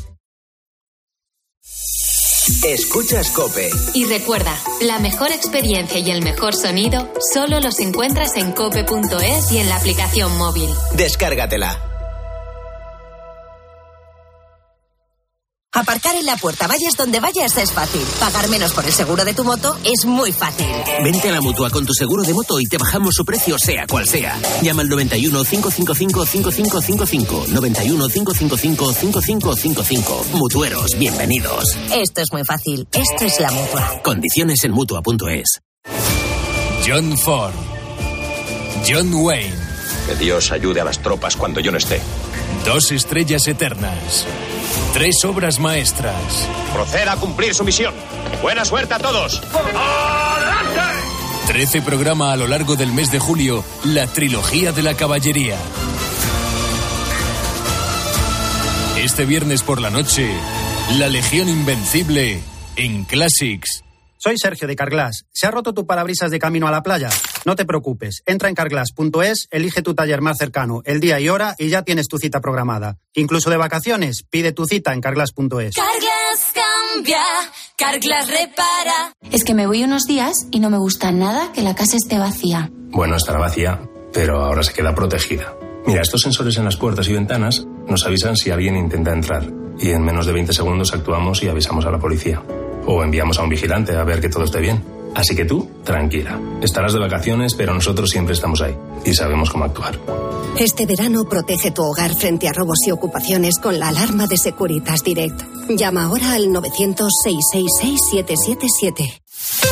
Escuchas COPE. Y recuerda, la mejor experiencia y el mejor sonido solo los encuentras en cope punto es y en la aplicación móvil. Descárgatela. Aparcar en la puerta, vayas donde vayas, es fácil. Pagar menos por el seguro de tu moto es muy fácil. Vente a la Mutua con tu seguro de moto y te bajamos su precio sea cual sea. Llama al noventa y uno, cinco cinco cinco, cinco cinco cinco cinco. noventa y uno, cinco cinco cinco, cinco cinco cinco cinco. Mutueros, bienvenidos. Esto es muy fácil. Esto es la Mutua. Condiciones en Mutua punto es. John Ford, John Wayne. Que Dios ayude a las tropas cuando yo no esté. Dos estrellas eternas. Tres obras maestras. Proceda a cumplir su misión. Buena suerte a todos. ¡Adelante! Trece programa a lo largo del mes de julio, la trilogía de la caballería. Este viernes por la noche, la Legión Invencible en Classics. Soy Sergio de Carglass. ¿Se ha roto tu parabrisas de camino a la playa? No te preocupes. Entra en carglass punto es, elige tu taller más cercano, el día y hora y ya tienes tu cita programada. Incluso de vacaciones, pide tu cita en carglass punto es. Carglass cambia, Carglass repara. Es que me voy unos días y no me gusta nada que la casa esté vacía. Bueno, estará vacía, pero ahora se queda protegida. Mira, estos sensores en las puertas y ventanas nos avisan si alguien intenta entrar. Y en menos de veinte segundos actuamos y avisamos a la policía. O enviamos a un vigilante a ver que todo esté bien. Así que tú, tranquila. Estarás de vacaciones, pero nosotros siempre estamos ahí. Y sabemos cómo actuar. Este verano protege tu hogar frente a robos y ocupaciones con la alarma de Securitas Direct. Llama ahora al novecientos, seiscientos sesenta y seis, setecientos setenta y siete.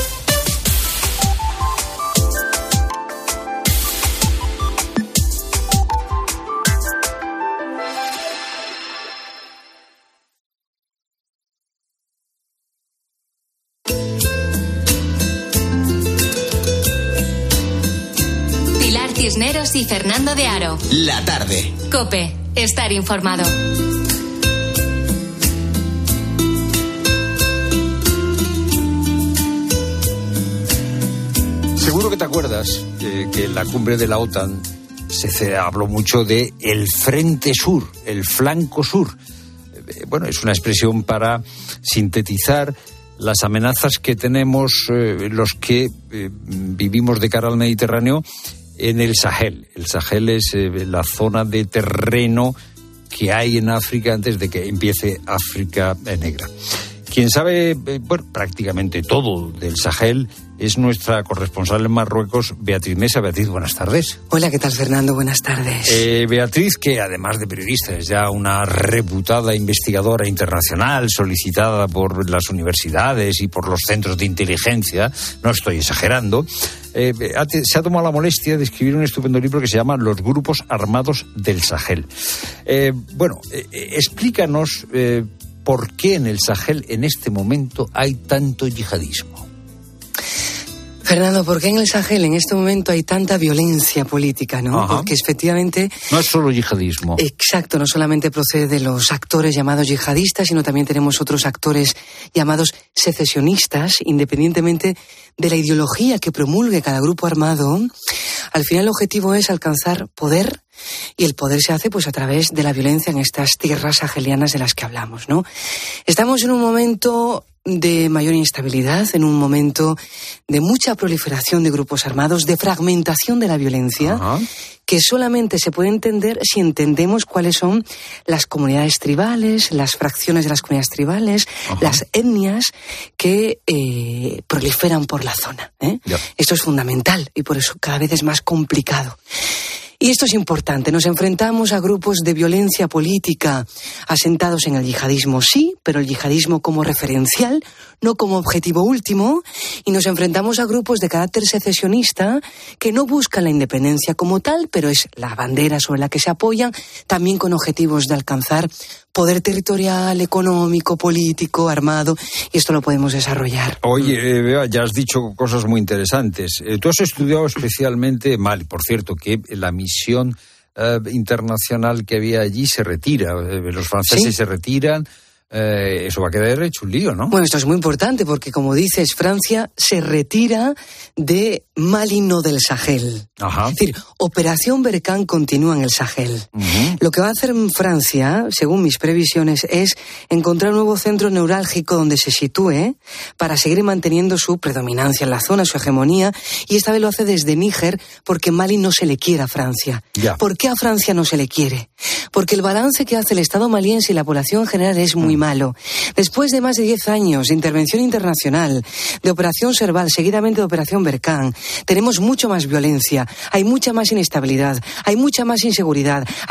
Cisneros y Fernando de Aro. La tarde. COPE. Estar informado. Seguro que te acuerdas eh, que en la cumbre de la OTAN se, se habló mucho de el frente sur, el flanco sur. Eh, bueno, es una expresión para sintetizar las amenazas que tenemos eh, los que eh, vivimos de cara al Mediterráneo en el Sahel. El Sahel es eh, la zona de terreno que hay en África antes de que empiece África Negra. Quien sabe, eh, bueno, prácticamente todo del Sahel es nuestra corresponsal en Marruecos, Beatriz Mesa. Beatriz, buenas tardes. Hola, ¿qué tal, Fernando? Buenas tardes. Eh, Beatriz, que además de periodista es ya una reputada investigadora internacional, solicitada por las universidades y por los centros de inteligencia, no estoy exagerando, eh, se ha tomado la molestia de escribir un estupendo libro que se llama Los grupos armados del Sahel. Eh, bueno, eh, explícanos eh, por qué en el Sahel en este momento hay tanto yihadismo. Fernando, ¿por qué en el Sahel en este momento hay tanta violencia política, no? Ajá. Porque efectivamente... No es solo yihadismo. Exacto, no solamente procede de los actores llamados yihadistas, sino también tenemos otros actores llamados secesionistas, independientemente de la ideología que promulgue cada grupo armado. Al final el objetivo es alcanzar poder, y el poder se hace pues a través de la violencia en estas tierras sahelianas de las que hablamos, ¿no? Estamos en un momento de mayor inestabilidad, en un momento de mucha proliferación de grupos armados, de fragmentación de la violencia, Ajá. que solamente se puede entender si entendemos cuáles son las comunidades tribales, las fracciones de las comunidades tribales, Ajá. las etnias que eh, proliferan por la zona, ¿eh? Yep. Esto es fundamental y por eso cada vez es más complicado. Y esto es importante, nos enfrentamos a grupos de violencia política asentados en el yihadismo, sí, pero el yihadismo como referencial, no como objetivo último, y nos enfrentamos a grupos de carácter secesionista que no buscan la independencia como tal, pero es la bandera sobre la que se apoyan, también con objetivos de alcanzar poder territorial, económico, político, armado, y esto lo podemos desarrollar. Oye, eh, Bea, ya has dicho cosas muy interesantes. Eh, tú has estudiado especialmente Mali, por cierto, que la misión eh, internacional que había allí se retira, eh, los franceses ¿Sí? se retiran. Eh, eso va a quedar hecho un lío, ¿no? Bueno, esto es muy importante porque, como dices, Francia se retira de Mali, no del Sahel. Ajá. Es decir, Operación Berkane continúa en el Sahel. Uh-huh. Lo que va a hacer Francia, según mis previsiones, es encontrar un nuevo centro neurálgico donde se sitúe para seguir manteniendo su predominancia en la zona, su hegemonía, y esta vez lo hace desde Níger porque Mali no se le quiere a Francia. Ya. ¿Por qué a Francia no se le quiere? Porque el balance que hace el Estado maliense y la población en general es muy malo. Después de más de diez años de intervención internacional, de Operación Serval, seguidamente de Operación Berkane, tenemos mucho más violencia, hay mucha más inestabilidad, hay mucha más inseguridad, hay muchas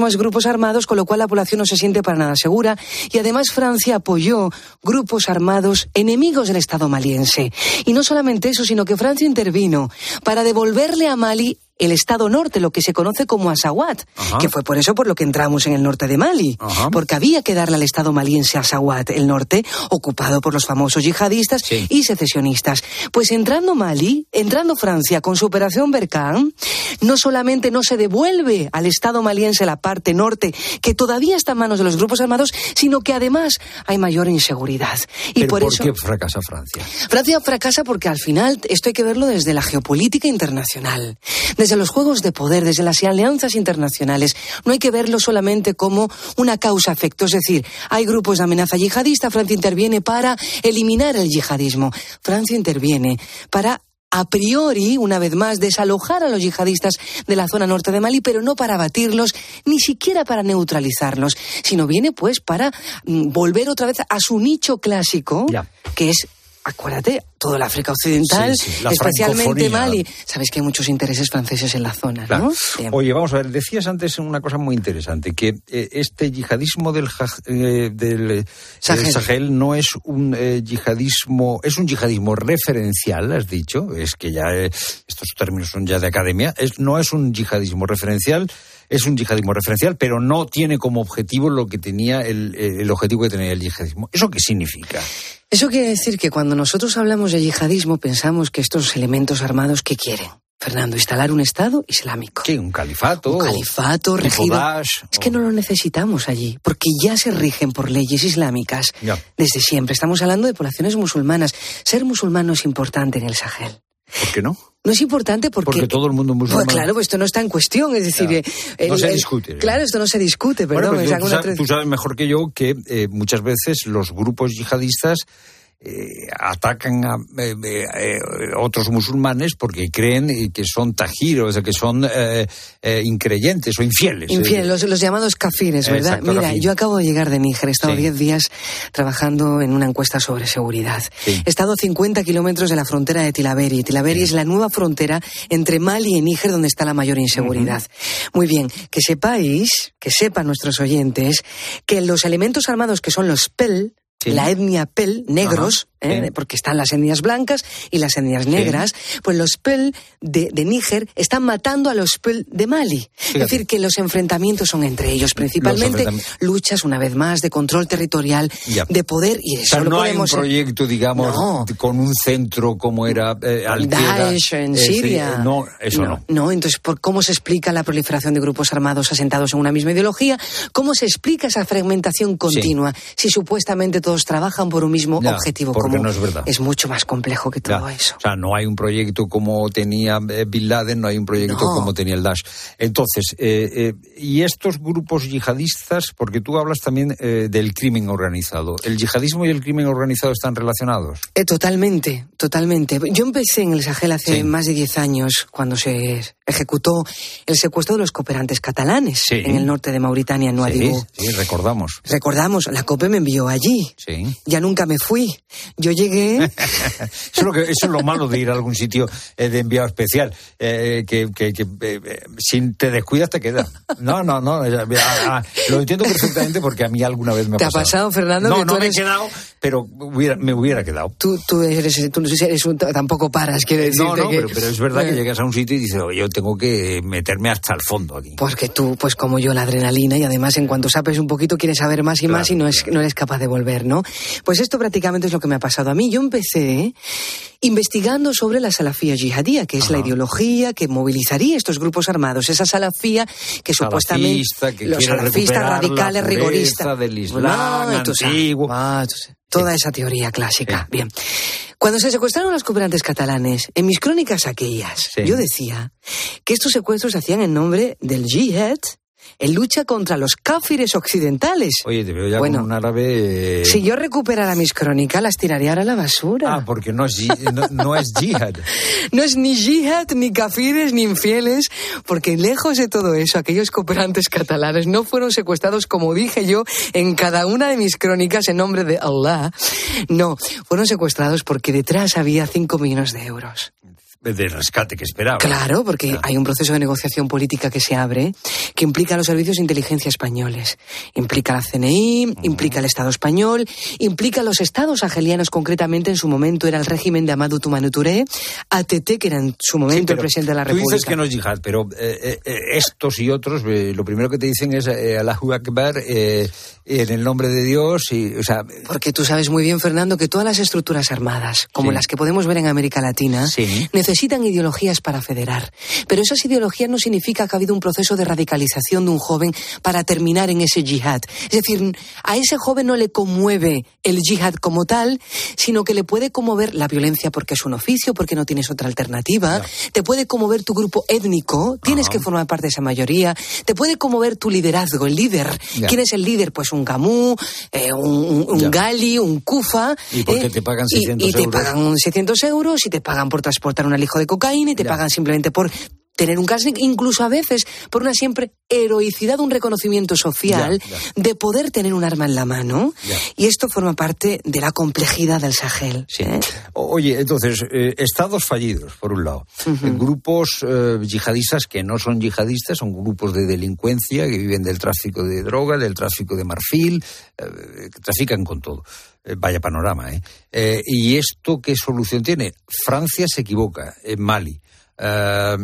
más grupos armados, con lo cual la población no se siente para nada segura. Y además Francia apoyó grupos armados enemigos del Estado maliense. Y no solamente eso, sino que Francia intervino para devolverle a Mali el Estado norte, lo que se conoce como Azawad, Ajá. que fue por eso por lo que entramos en el norte de Mali, Ajá. porque había que darle al Estado maliense Azawad, el norte, ocupado por los famosos yihadistas sí. y secesionistas. Pues entrando Mali, entrando Francia con su operación Berkane, no solamente no se devuelve al Estado maliense la parte norte, que todavía está en manos de los grupos armados, sino que además hay mayor inseguridad. Y ¿Pero por, por eso, qué fracasa Francia? Francia fracasa porque al final esto hay que verlo desde la geopolítica internacional, desde los juegos de poder, desde las alianzas internacionales. No hay que verlo solamente como una causa-efecto, es decir, hay grupos de amenaza yihadista, Francia interviene para eliminar el yihadismo. Francia interviene para, a priori, una vez más, desalojar a los yihadistas de la zona norte de Mali, pero no para abatirlos, ni siquiera para neutralizarlos, sino viene pues para mm, volver otra vez a su nicho clásico, ya. que es, acuérdate, todo el África Occidental, sí, sí, especialmente Mali. Sabes que hay muchos intereses franceses en la zona, claro. ¿no? Bien. Oye, vamos a ver, decías antes una cosa muy interesante, que eh, este yihadismo del, eh, del Sahel. Sahel no es un eh, yihadismo, es un yihadismo referencial, has dicho, es que ya eh, estos términos son ya de academia, es, no es un yihadismo referencial, es un yihadismo referencial, pero no tiene como objetivo lo que tenía el, el objetivo que tenía el yihadismo. ¿Eso qué significa? Eso quiere decir que cuando nosotros hablamos de yihadismo pensamos que estos elementos armados, ¿qué quieren? Fernando, instalar un Estado islámico. Sí, un califato. Un califato regido. Daesh, es que no lo necesitamos allí, porque ya se rigen por leyes islámicas ya. desde siempre. Estamos hablando de poblaciones musulmanas. Ser musulmán es importante en el Sahel. ¿Por qué no? No es importante porque... Porque todo el mundo musulmán... Pues claro, pues esto no está en cuestión, es decir... Claro. El, no se el, discute. Claro, esto no se discute, perdón. Bueno, pues tú, tú, sabes, tú sabes mejor que yo que eh, muchas veces los grupos yihadistas Eh, atacan a eh, eh, otros musulmanes porque creen que son tajir, o sea, que son eh, eh, increyentes o infieles. Infieles, los, los llamados kafires, ¿verdad? Exacto, Mira, kafir. Yo acabo de llegar de Níger, he estado diez sí. días trabajando en una encuesta sobre seguridad. Sí. He estado a cincuenta kilómetros de la frontera de Tilaberi. Tilaberi sí. es la nueva frontera entre Mali y Níger donde está la mayor inseguridad. Uh-huh. Muy bien, que sepáis, que sepan nuestros oyentes, que los elementos armados que son los P E L, Sí. la etnia P E L, negros, eh, sí. porque están las etnias blancas y las etnias negras, sí. pues los P E L de, de Níger están matando a los P E L de Mali. Fíjate. Es decir, que los enfrentamientos son entre ellos, principalmente luchas, una vez más, de control territorial, ya. de poder, y eso o sea, lo no podemos... hay un proyecto, digamos, no. con un centro como era eh, Al-Qaeda. Daesh en eh, Siria. Sí, no, eso no. no. No, entonces, ¿por cómo se explica la proliferación de grupos armados asentados en una misma ideología? ¿Cómo se explica esa fragmentación continua sí. si supuestamente todos trabajan por un mismo ya, objetivo común? No es verdad. Es mucho más complejo que todo ya. eso. O sea, no hay un proyecto como tenía Bin Laden, no hay un proyecto no. como tenía el Daesh. Entonces, eh, eh, y estos grupos yihadistas, porque tú hablas también eh, del crimen organizado. ¿El yihadismo y el crimen organizado están relacionados? Eh, totalmente, totalmente. Yo empecé en el Sahel hace sí. más de diez años, cuando se ejecutó el secuestro de los cooperantes catalanes sí. en el norte de Mauritania, en Nouadhibou. Sí, sí, recordamos. Recordamos, la COPE me envió allí. Sí. Ya nunca me fui. Yo llegué... eso, es lo que, eso es lo malo de ir a algún sitio eh, de enviado especial, eh, que, que, que eh, si te descuidas te quedas. No, no, no. A, a, lo entiendo perfectamente porque a mí alguna vez me ha pasado. ¿Te ha pasado, Fernando? No, que no tú me eres... he quedado, pero hubiera, me hubiera quedado. Tú, tú, eres, tú eres un, tampoco paras, quiere decirte No, no, que... pero, pero es verdad que llegas a un sitio y dices, yo tengo que meterme hasta el fondo aquí. Pues que tú, pues como yo, la adrenalina, y además en cuanto sapes un poquito quieres saber más y claro, más y no, es, no eres capaz de volver, ¿no? Pues esto prácticamente es lo que me ha pasado a mí. Yo empecé investigando sobre la salafía yihadía, que es Ajá. la ideología que movilizaría estos grupos armados. Esa salafía que Salafista, supuestamente que los salafistas radicales rigoristas del Islam no, antiguo. Ah, toda sí. esa teoría clásica. Sí. Bien. Cuando se secuestraron los cooperantes catalanes, en mis crónicas aquellas, sí. yo decía que estos secuestros se hacían en nombre del yihad, en lucha contra los cáfires occidentales. Oye, te veo ya bueno, como un árabe... Eh... Si yo recuperara mis crónicas, las tiraría ahora a la basura. Ah, porque no es, no, no es yihad. No es ni yihad, ni cáfires, ni infieles, porque lejos de todo eso, aquellos cooperantes catalanes no fueron secuestrados, como dije yo, en cada una de mis crónicas, en nombre de Allah. No, fueron secuestrados porque detrás había cinco millones de euros. de rescate que esperaba. Claro, porque claro. hay un proceso de negociación política que se abre que implica a los servicios de inteligencia españoles. Implica a la C N I, uh-huh. implica al Estado español, implica a los estados sahelianos, concretamente en su momento era el régimen de Amadou Toumani Touré, A T T, que era en su momento sí, el presidente de la República. Tú dices que no es yihad, pero eh, eh, estos y otros, eh, lo primero que te dicen es eh, Allahu Akbar, eh, en el nombre de Dios, y, o sea... Porque tú sabes muy bien, Fernando, que todas las estructuras armadas, como sí. las que podemos ver en América Latina, sí. necesitan ideologías para federar. Pero esas ideologías no significa que ha habido un proceso de radicalización de un joven para terminar en ese yihad. Es decir, a ese joven no le conmueve el yihad como tal, sino que le puede conmover la violencia porque es un oficio, porque no tienes otra alternativa, no. te puede conmover tu grupo étnico, tienes Ajá. que formar parte de esa mayoría, te puede conmover tu liderazgo, el líder. Ya. ¿Quién es el líder? Pues un Gamú, eh, un, un Gali, un Kufa. ¿Y por qué eh, te pagan seiscientos y, y euros? Y te pagan seiscientos euros, y te pagan por transportar un alijo de cocaína, y te ya. pagan simplemente por tener un casting, incluso a veces por una siempre heroicidad, un reconocimiento social ya, ya. de poder tener un arma en la mano. Ya. Y esto forma parte de la complejidad del Sahel. Sí. ¿eh? Oye, entonces, eh, estados fallidos, por un lado. Uh-huh. Grupos eh, yihadistas que no son yihadistas, son grupos de delincuencia que viven del tráfico de droga, del tráfico de marfil, eh, que trafican con todo. Eh, vaya panorama, ¿eh? ¿eh? ¿Y esto qué solución tiene? Francia se equivoca en Mali. Uh,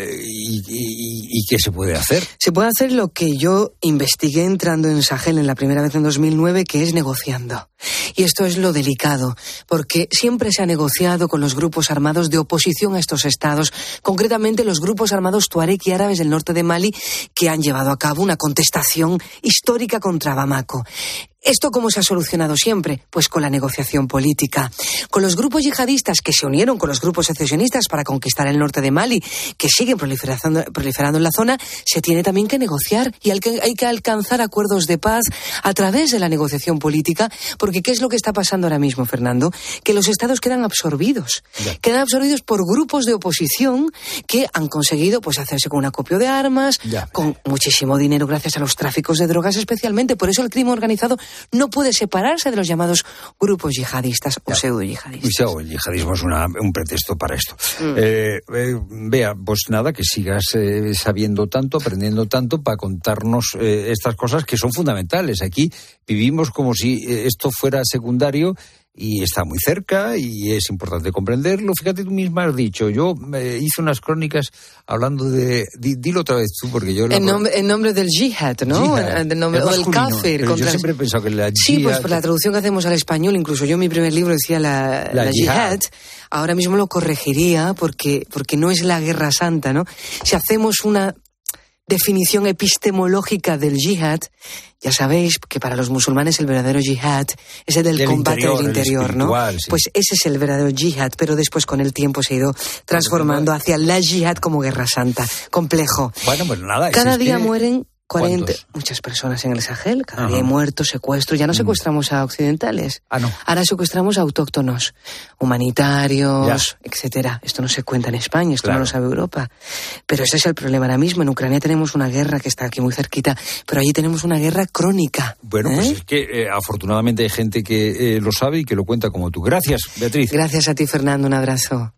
y, y, ¿Y qué se puede hacer? Se puede hacer lo que yo investigué entrando en Sahel en la primera vez en dos mil nueve, que es negociando. Y esto es lo delicado, porque siempre se ha negociado con los grupos armados de oposición a estos estados, concretamente los grupos armados tuareg y árabes del norte de Mali, que han llevado a cabo una contestación histórica contra Bamako. ¿Esto cómo se ha solucionado siempre? Pues con la negociación política. Con los grupos yihadistas que se unieron con los grupos secesionistas para conquistar el norte de Mali, que siguen proliferando, proliferando en la zona, se tiene también que negociar y hay que, hay que alcanzar acuerdos de paz a través de la negociación política, porque ¿qué es lo que está pasando ahora mismo, Fernando? Que los estados quedan absorbidos. Ya. Quedan absorbidos por grupos de oposición que han conseguido pues hacerse con un acopio de armas, ya. con muchísimo dinero gracias a los tráficos de drogas especialmente. Por eso el crimen organizado no puede separarse de los llamados grupos yihadistas o pseudo-yihadistas. El yihadismo es una, un pretexto para esto. Mm. Eh, eh, Bea, pues nada, que sigas eh, sabiendo tanto, aprendiendo tanto para contarnos eh, estas cosas que son fundamentales. Aquí vivimos como si eh, esto fuera secundario y está muy cerca y es importante comprenderlo. Fíjate, tú misma has dicho, yo eh, hice unas crónicas hablando de... Di, dilo otra vez tú, porque yo... La... En, nombre, en nombre del jihad, ¿no? En, en nombre del kafir. Contra... Yo siempre he pensado que la jihad... Sí, pues por la traducción que hacemos al español, incluso yo en mi primer libro decía la, la, la jihad, ahora mismo lo corregiría porque, porque no es la guerra santa, ¿no? Si hacemos una definición epistemológica del yihad, ya sabéis que para los musulmanes el verdadero yihad es el del, del combate interior, del interior, ¿no? Sí. Pues ese es el verdadero yihad, pero después con el tiempo se ha ido transformando hacia la yihad como guerra santa. Complejo. Bueno, pues nada. Cada día que... mueren cuarenta, ¿Cuántos? Muchas personas en el Sahel, cada Ajá. día hay muertos, secuestros. Ya no secuestramos a occidentales. Ah, no. Ahora secuestramos a autóctonos, humanitarios, ya. etcétera. Esto no se cuenta en España, esto claro. no lo sabe Europa. Pero ese es el problema ahora mismo. En Ucrania tenemos una guerra que está aquí muy cerquita, pero allí tenemos una guerra crónica. Bueno, ¿eh? pues es que eh, afortunadamente hay gente que eh, lo sabe y que lo cuenta como tú. Gracias, Beatriz. Gracias a ti, Fernando. Un abrazo.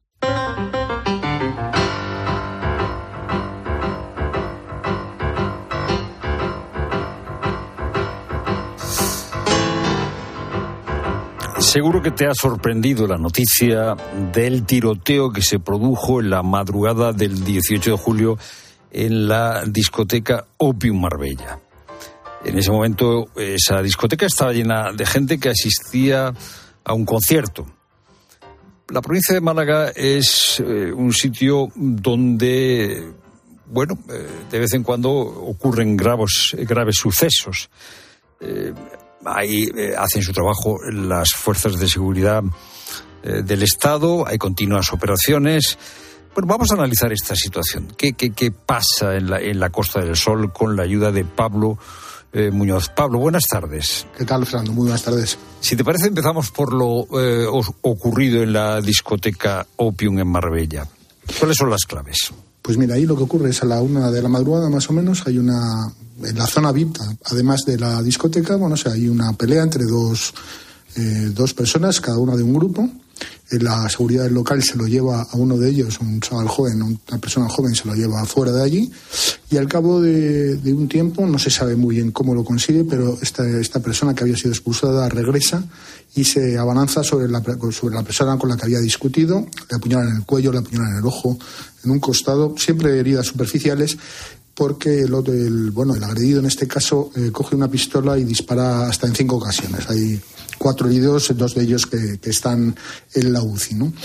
Seguro que te ha sorprendido la noticia del tiroteo que se produjo en la madrugada del dieciocho de julio en la discoteca Opium Marbella. En ese momento esa discoteca estaba llena de gente que asistía a un concierto. La provincia de Málaga es eh, un sitio donde, bueno, eh, de vez en cuando ocurren graves, graves sucesos. Eh, Ahí eh, hacen su trabajo las fuerzas de seguridad eh, del Estado, hay continuas operaciones. Bueno, vamos a analizar esta situación. ¿Qué, qué, qué pasa en la, en la Costa del Sol con la ayuda de Pablo eh, Muñoz? Pablo, buenas tardes. ¿Qué tal, Fernando? Muy buenas tardes. Si te parece, empezamos por lo eh, ocurrido en la discoteca Opium en Marbella. ¿Cuáles son las claves? Pues mira, ahí lo que ocurre es a la una de la madrugada más o menos, hay una, en la zona V I P, además de la discoteca, bueno, o sea, hay una pelea entre dos, eh, dos personas, cada una de un grupo, la seguridad del local se lo lleva a uno de ellos, un chaval joven, una persona joven, se lo lleva fuera de allí, y al cabo de, de un tiempo, no se sabe muy bien cómo lo consigue, pero esta, esta persona que había sido expulsada regresa y se abalanza sobre la, sobre la persona con la que había discutido, le apuñalan en el cuello, le apuñalan en el ojo, en un costado, siempre heridas superficiales, porque el, el, bueno, el agredido en este caso eh, coge una pistola y dispara hasta en cinco ocasiones. Hay cuatro heridos, dos de ellos que, que están en la U C I, ¿no?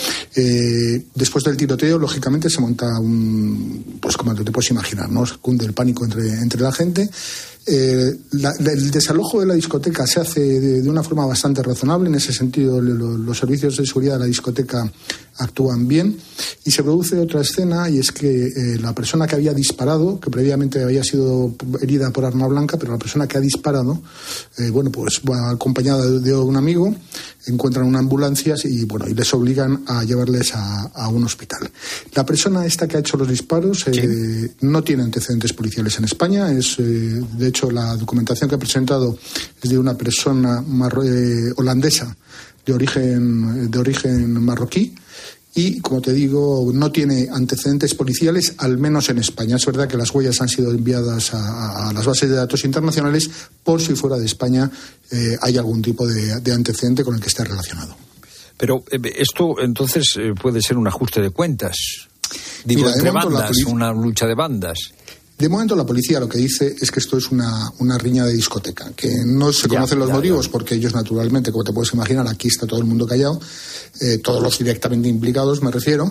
Eh, después del tiroteo, lógicamente, se monta un... pues como te puedes imaginar, ¿no? Se cunde el pánico entre, entre la gente. Eh, la, el desalojo de la discoteca se hace de, de una forma bastante razonable. En ese sentido, lo, los servicios de seguridad de la discoteca actúan bien. Y se produce otra escena, y es que eh, la persona que había disparado, que previamente había sido herida por arma blanca, pero la persona que ha disparado, eh, bueno, pues va acompañada de, de un amigo, encuentran una ambulancia y, bueno, y les obligan a llevarles a, a un hospital. La persona esta que ha hecho los disparos eh, ¿sí? no tiene antecedentes policiales en España. Es, eh, de hecho, la documentación que ha presentado es de una persona marro- eh, holandesa de origen, de origen marroquí. Y, como te digo, no tiene antecedentes policiales, al menos en España. Es verdad que las huellas han sido enviadas a, a las bases de datos internacionales por si fuera de España eh, hay algún tipo de, de antecedente con el que esté relacionado. Pero eh, esto, entonces, eh, puede ser un ajuste de cuentas. Digo, Mira, entre bandas, polic... una lucha de bandas. De momento la policía lo que dice es que esto es una, una riña de discoteca, que no se ya, conocen los ya, motivos ya. Porque ellos naturalmente, como te puedes imaginar, aquí está todo el mundo callado, eh, todos los directamente implicados me refiero,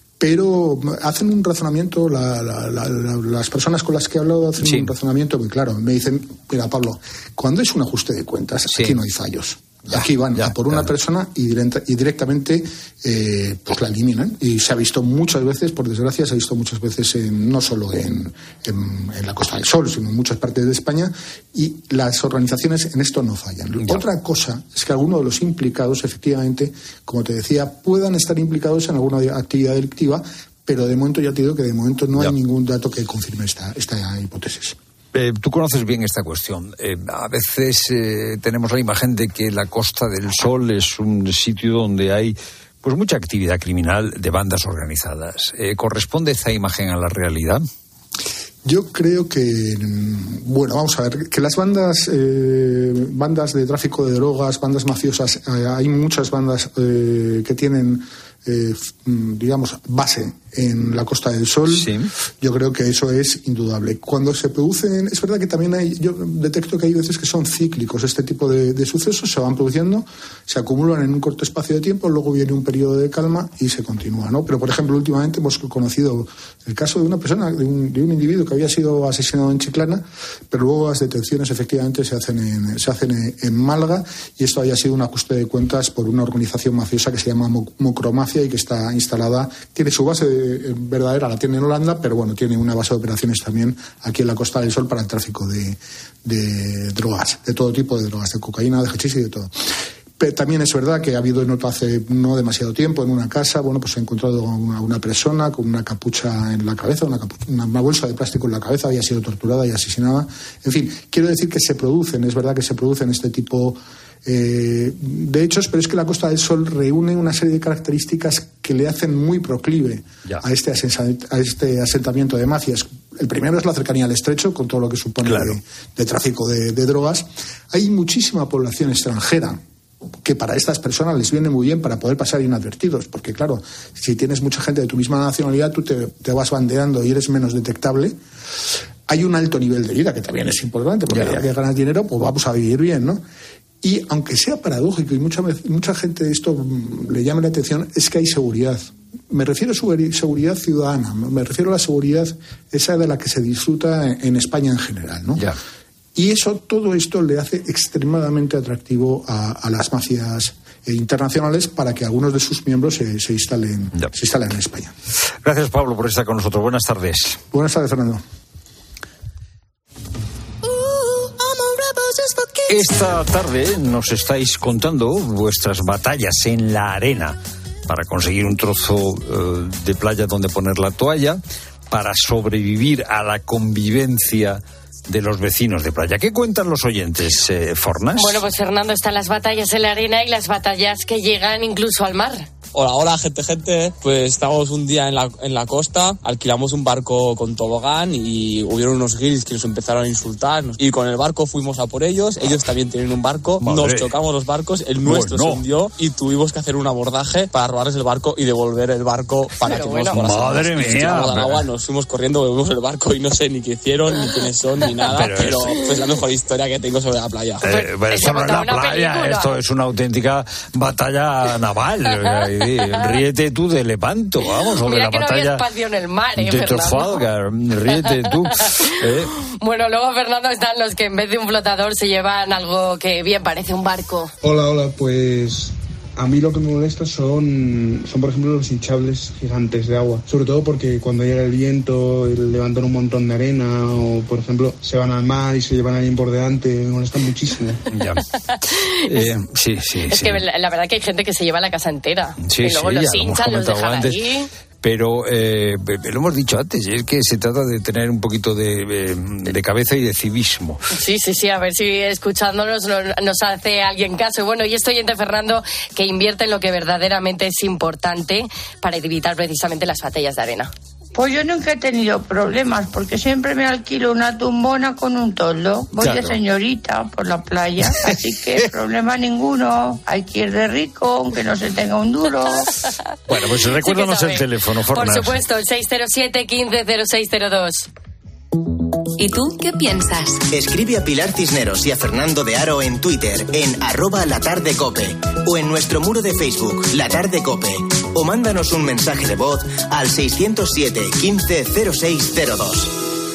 pero hacen un razonamiento, la, la, la, la, las personas con las que he hablado hacen sí. un razonamiento muy claro. Me dicen, mira Pablo, cuando es un ajuste de cuentas, sí. aquí no hay fallos. Ya, Aquí van ya, a por una claro. persona y, direct, y directamente eh, pues la eliminan. Y se ha visto muchas veces, por desgracia, se ha visto muchas veces en, no solo en, en, en la Costa del Sol, sino en muchas partes de España, y las organizaciones en esto no fallan. Ya. Otra cosa es que algunos de los implicados, efectivamente, como te decía, puedan estar implicados en alguna actividad delictiva, pero de momento ya te digo que de momento no ya. hay ningún dato que confirme esta, esta hipótesis. Eh, tú conoces bien esta cuestión. Eh, a veces eh, tenemos la imagen de que la Costa del Sol es un sitio donde hay pues mucha actividad criminal de bandas organizadas. Eh, ¿Corresponde esa imagen a la realidad? Yo creo que, bueno, vamos a ver, que las bandas, eh, bandas de tráfico de drogas, bandas mafiosas, eh, hay muchas bandas eh, que tienen, eh, digamos, base en la Costa del Sol. Sí. Yo creo que eso es indudable. Cuando se producen, es verdad que también hay, yo detecto que hay veces que son cíclicos este tipo de, de sucesos, se van produciendo, se acumulan en un corto espacio de tiempo, luego viene un periodo de calma y se continúa, ¿no? Pero, por ejemplo, últimamente hemos conocido el caso de una persona, de un, de un individuo que había sido asesinado en Chiclana, pero luego las detenciones efectivamente se hacen en, se hacen en, en Málaga, y esto haya sido un ajuste de cuentas por una organización mafiosa que se llama Mucromafia y que está instalada, tiene su base de verdadera, la tiene en Holanda, pero bueno, tiene una base de operaciones también aquí en la Costa del Sol para el tráfico de, de drogas, de todo tipo de drogas, de cocaína, de hachís y de todo. Pero también es verdad que ha habido nota hace no demasiado tiempo en una casa, bueno, pues se ha encontrado a una, una persona con una capucha en la cabeza, una, capucha, una, una bolsa de plástico en la cabeza, había sido torturada y asesinada. En fin, quiero decir que se producen, es verdad que se producen este tipo Eh, de hechos, pero es que la Costa del Sol reúne una serie de características que le hacen muy proclive a este, a este asentamiento de mafias. El primero es la cercanía al estrecho, con todo lo que supone claro. de, de tráfico de, de drogas. Hay muchísima población extranjera que para estas personas les viene muy bien para poder pasar inadvertidos, porque claro, si tienes mucha gente de tu misma nacionalidad, tú te, te vas bandeando y eres menos detectable. Hay un alto nivel de vida, que también es importante, porque ya que ganas dinero, pues vamos a vivir bien, ¿no? Y aunque sea paradójico y mucha, mucha gente esto le llama la atención, es que hay seguridad. Me refiero a seguridad ciudadana, me refiero a la seguridad esa de la que se disfruta en España en general, ¿no? Ya. Y eso, todo esto le hace extremadamente atractivo a, a las mafias internacionales para que algunos de sus miembros se, se, instalen, se instalen en España. Gracias, Pablo, por estar con nosotros. Buenas tardes. Buenas tardes, Fernando. Esta tarde nos estáis contando vuestras batallas en la arena para conseguir un trozo uh, de playa donde poner la toalla, para sobrevivir a la convivencia de los vecinos de playa. ¿Qué cuentan los oyentes, eh, Fornas? Bueno, pues Fernando, están las batallas en la arena y las batallas que llegan incluso al mar. Hola, hola, gente, gente. Pues estamos un día en la, en la costa, alquilamos un barco con tobogán y hubieron unos guiris que nos empezaron a insultar. Y con el barco fuimos a por ellos, ellos también tienen un barco, Madre. Nos chocamos los barcos, el nuestro bueno. se hundió y tuvimos que hacer un abordaje para robarles el barco y devolver el barco para Pero que bueno. nos Madre mía. Nos agua, nos fuimos corriendo, volvimos el barco y no sé ni qué hicieron, ni quiénes son, ni nada, pero, pero es pues la mejor historia que tengo sobre la playa. Eh, pero esto no es la playa, película. Esto es una auténtica batalla naval. Ríete tú de Lepanto, vamos, o de la que batalla no había espacio en el mar, ¿eh, de Trafalgar. Ríete tú. ¿eh? Bueno, luego, Fernando, están los que en vez de un flotador se llevan algo que bien parece un barco. Hola, hola, pues a mí lo que me molesta son, son por ejemplo, los hinchables gigantes de agua. Sobre todo porque cuando llega el viento, levantan un montón de arena o, por ejemplo, se van al mar y se llevan a alguien por delante. Me molestan muchísimo. Ya. Eh, sí, sí, Es sí. que la, la verdad que hay gente que se lleva la casa entera. Sí, y luego sí, los hinchan, los dejan antes. ahí. Pero eh, lo hemos dicho antes, es que se trata de tener un poquito de, de, de cabeza y de civismo. Sí, sí, sí, a ver si escuchándonos nos, nos hace alguien caso. Bueno, y estoy oyente, Fernando, que invierte en lo que verdaderamente es importante para evitar precisamente las batallas de arena. Pues yo nunca he tenido problemas, porque siempre me alquilo una tumbona con un toldo. Voy claro. de señorita por la playa, así que problema ninguno. Hay que ir de rico, aunque no se tenga un duro. Bueno, pues recuérdanos sí el teléfono, Fornas. Por supuesto, el seis cero siete, quince cero seis cero dos. ¿Y tú qué piensas? Escribe a Pilar Cisneros y a Fernando de Aro en Twitter, en arroba latardecope, o en nuestro muro de Facebook, La Tarde Cope, o mándanos un mensaje de voz al seiscientos siete, quince cero seis cero dos.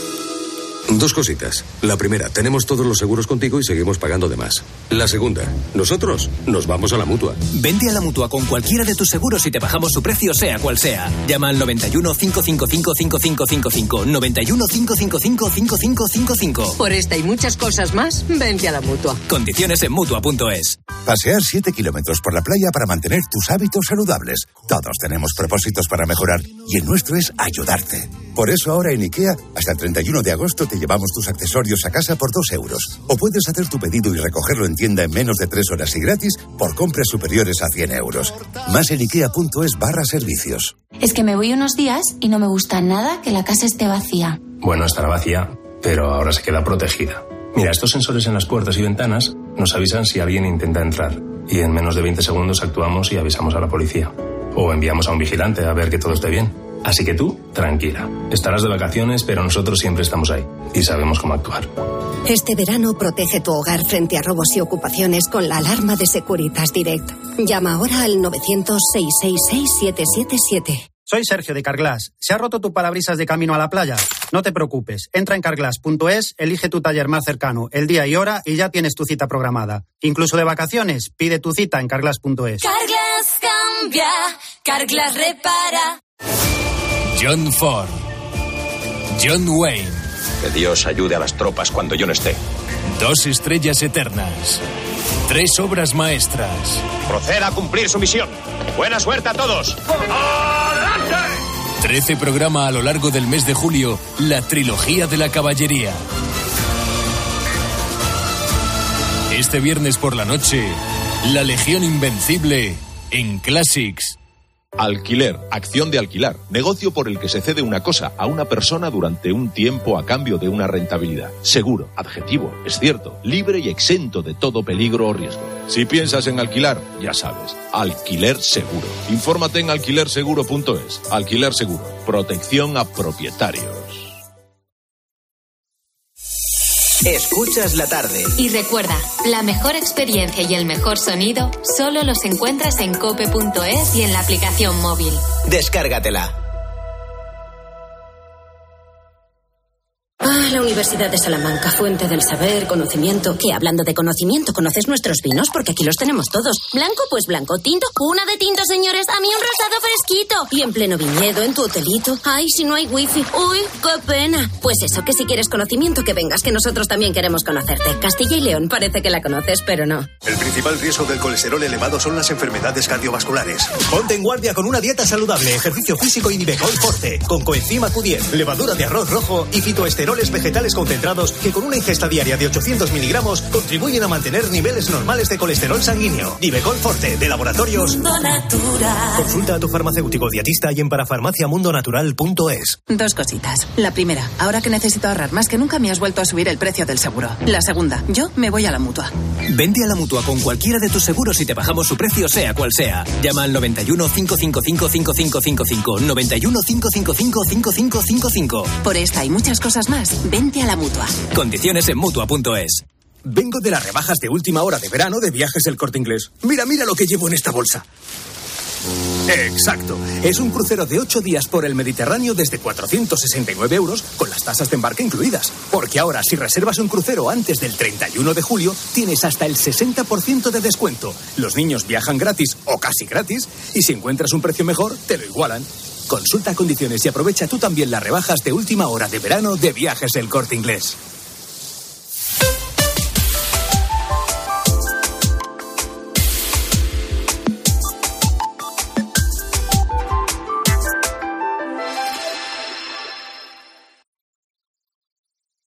Dos cositas. La primera, tenemos todos los seguros contigo y seguimos pagando de más. La segunda, nosotros nos vamos a la Mutua. Vente a la Mutua con cualquiera de tus seguros y te bajamos su precio sea cual sea. Llama al noventa y uno, cinco cinco cinco, cinco cinco cinco cinco, noventa y uno, cinco cinco cinco, cinco cinco cinco cinco. Por esta y muchas cosas más, vente a la Mutua. Condiciones en Mutua punto es. Pasear siete kilómetros por la playa para mantener tus hábitos saludables. Todos tenemos propósitos para mejorar y el nuestro es ayudarte. Por eso ahora en IKEA, hasta el treinta y uno de agosto te llevamos tus accesorios a casa por dos euros. O puedes hacer tu pedido y recogerlo en tienda en menos de tres horas y gratis por compras superiores a cien euros. Más en ikea punto es barra servicios. Es que me voy unos días y no me gusta nada que la casa esté vacía. Bueno, estará vacía, pero ahora se queda protegida. Mira, estos sensores en las puertas y ventanas nos avisan si alguien intenta entrar. Y en menos de veinte segundos actuamos y avisamos a la policía. O enviamos a un vigilante a ver que todo esté bien. Así que tú, tranquila. Estarás de vacaciones, pero nosotros siempre estamos ahí. Y sabemos cómo actuar. Este verano protege tu hogar frente a robos y ocupaciones con la alarma de Securitas Direct. Llama ahora al novecientos, seiscientos sesenta y seis, siete siete siete. Soy Sergio de Carglass. ¿Se ha roto tu parabrisas de camino a la playa? No te preocupes. Entra en carglass punto es, elige tu taller más cercano, el día y hora y ya tienes tu cita programada. Incluso de vacaciones, pide tu cita en carglass punto es. Carglass cambia, Carglass repara. John Ford, John Wayne. Que Dios ayude a las tropas cuando yo no esté. Dos estrellas eternas. Tres obras maestras. Proceda a cumplir su misión. Buena suerte a todos. ¡Adelante! Trece programa a lo largo del mes de julio, la trilogía de la caballería. Este viernes por la noche, la Legión Invencible en Classics. Alquiler, acción de alquilar, negocio por el que se cede una cosa a una persona durante un tiempo a cambio de una rentabilidad. Seguro, adjetivo, es cierto, libre y exento de todo peligro o riesgo. Si piensas en alquilar, ya sabes, Alquiler Seguro. Infórmate en alquiler seguro punto es. Alquiler Seguro, protección a propietarios. Escuchas la tarde. Y recuerda, la mejor experiencia y el mejor sonido solo los encuentras en cope punto es y en la aplicación móvil. Descárgatela. Ah, la Universidad de Salamanca, fuente del saber, conocimiento. Que hablando de conocimiento, ¿conoces nuestros vinos? Porque aquí los tenemos todos. Blanco, pues blanco. Tinto, una de tinto, señores. A mí un rosado fresquito. Y en pleno viñedo, en tu hotelito. Ay, si no hay wifi. Uy, qué pena. Pues eso, que si quieres conocimiento, que vengas, que nosotros también queremos conocerte. Castilla y León, parece que la conoces, pero no. El principal riesgo del colesterol elevado son las enfermedades cardiovasculares. Ponte en guardia con una dieta saludable, ejercicio físico y Nivecol Forte, con coenzima Q diez, levadura de arroz rojo y fitoesteroles vegetales concentrados que con una ingesta diaria de ochocientos miligramos contribuyen a mantener niveles normales de colesterol sanguíneo. Divecol Forte, de Laboratorios Mundo Natural. Consulta a tu farmacéutico dietista y en parafarmaciamundonatural punto es. Dos cositas. La primera, ahora que necesito ahorrar más que nunca me has vuelto a subir el precio del seguro. La segunda, yo me voy a la Mutua. Vente a la Mutua con cualquiera de tus seguros y te bajamos su precio sea cual sea. Llama al noventa y uno, cinco cinco cinco, cinco cinco cinco cinco, noventa y uno, cinco cinco cinco, cinco cinco cinco cinco. Por esta y muchas cosas más, vente a la Mutua. Condiciones en Mutua punto es. Vengo de las rebajas de última hora de verano de Viajes El Corte Inglés. Mira, mira lo que llevo en esta bolsa. Exacto. Es un crucero de ocho días por el Mediterráneo desde cuatrocientos sesenta y nueve euros con las tasas de embarque incluidas. Porque ahora, si reservas un crucero antes del treinta y uno de julio, tienes hasta el sesenta por ciento de descuento. Los niños viajan gratis o casi gratis y si encuentras un precio mejor, te lo igualan. Consulta condiciones y aprovecha tú también las rebajas de última hora de verano de Viajes El Corte Inglés.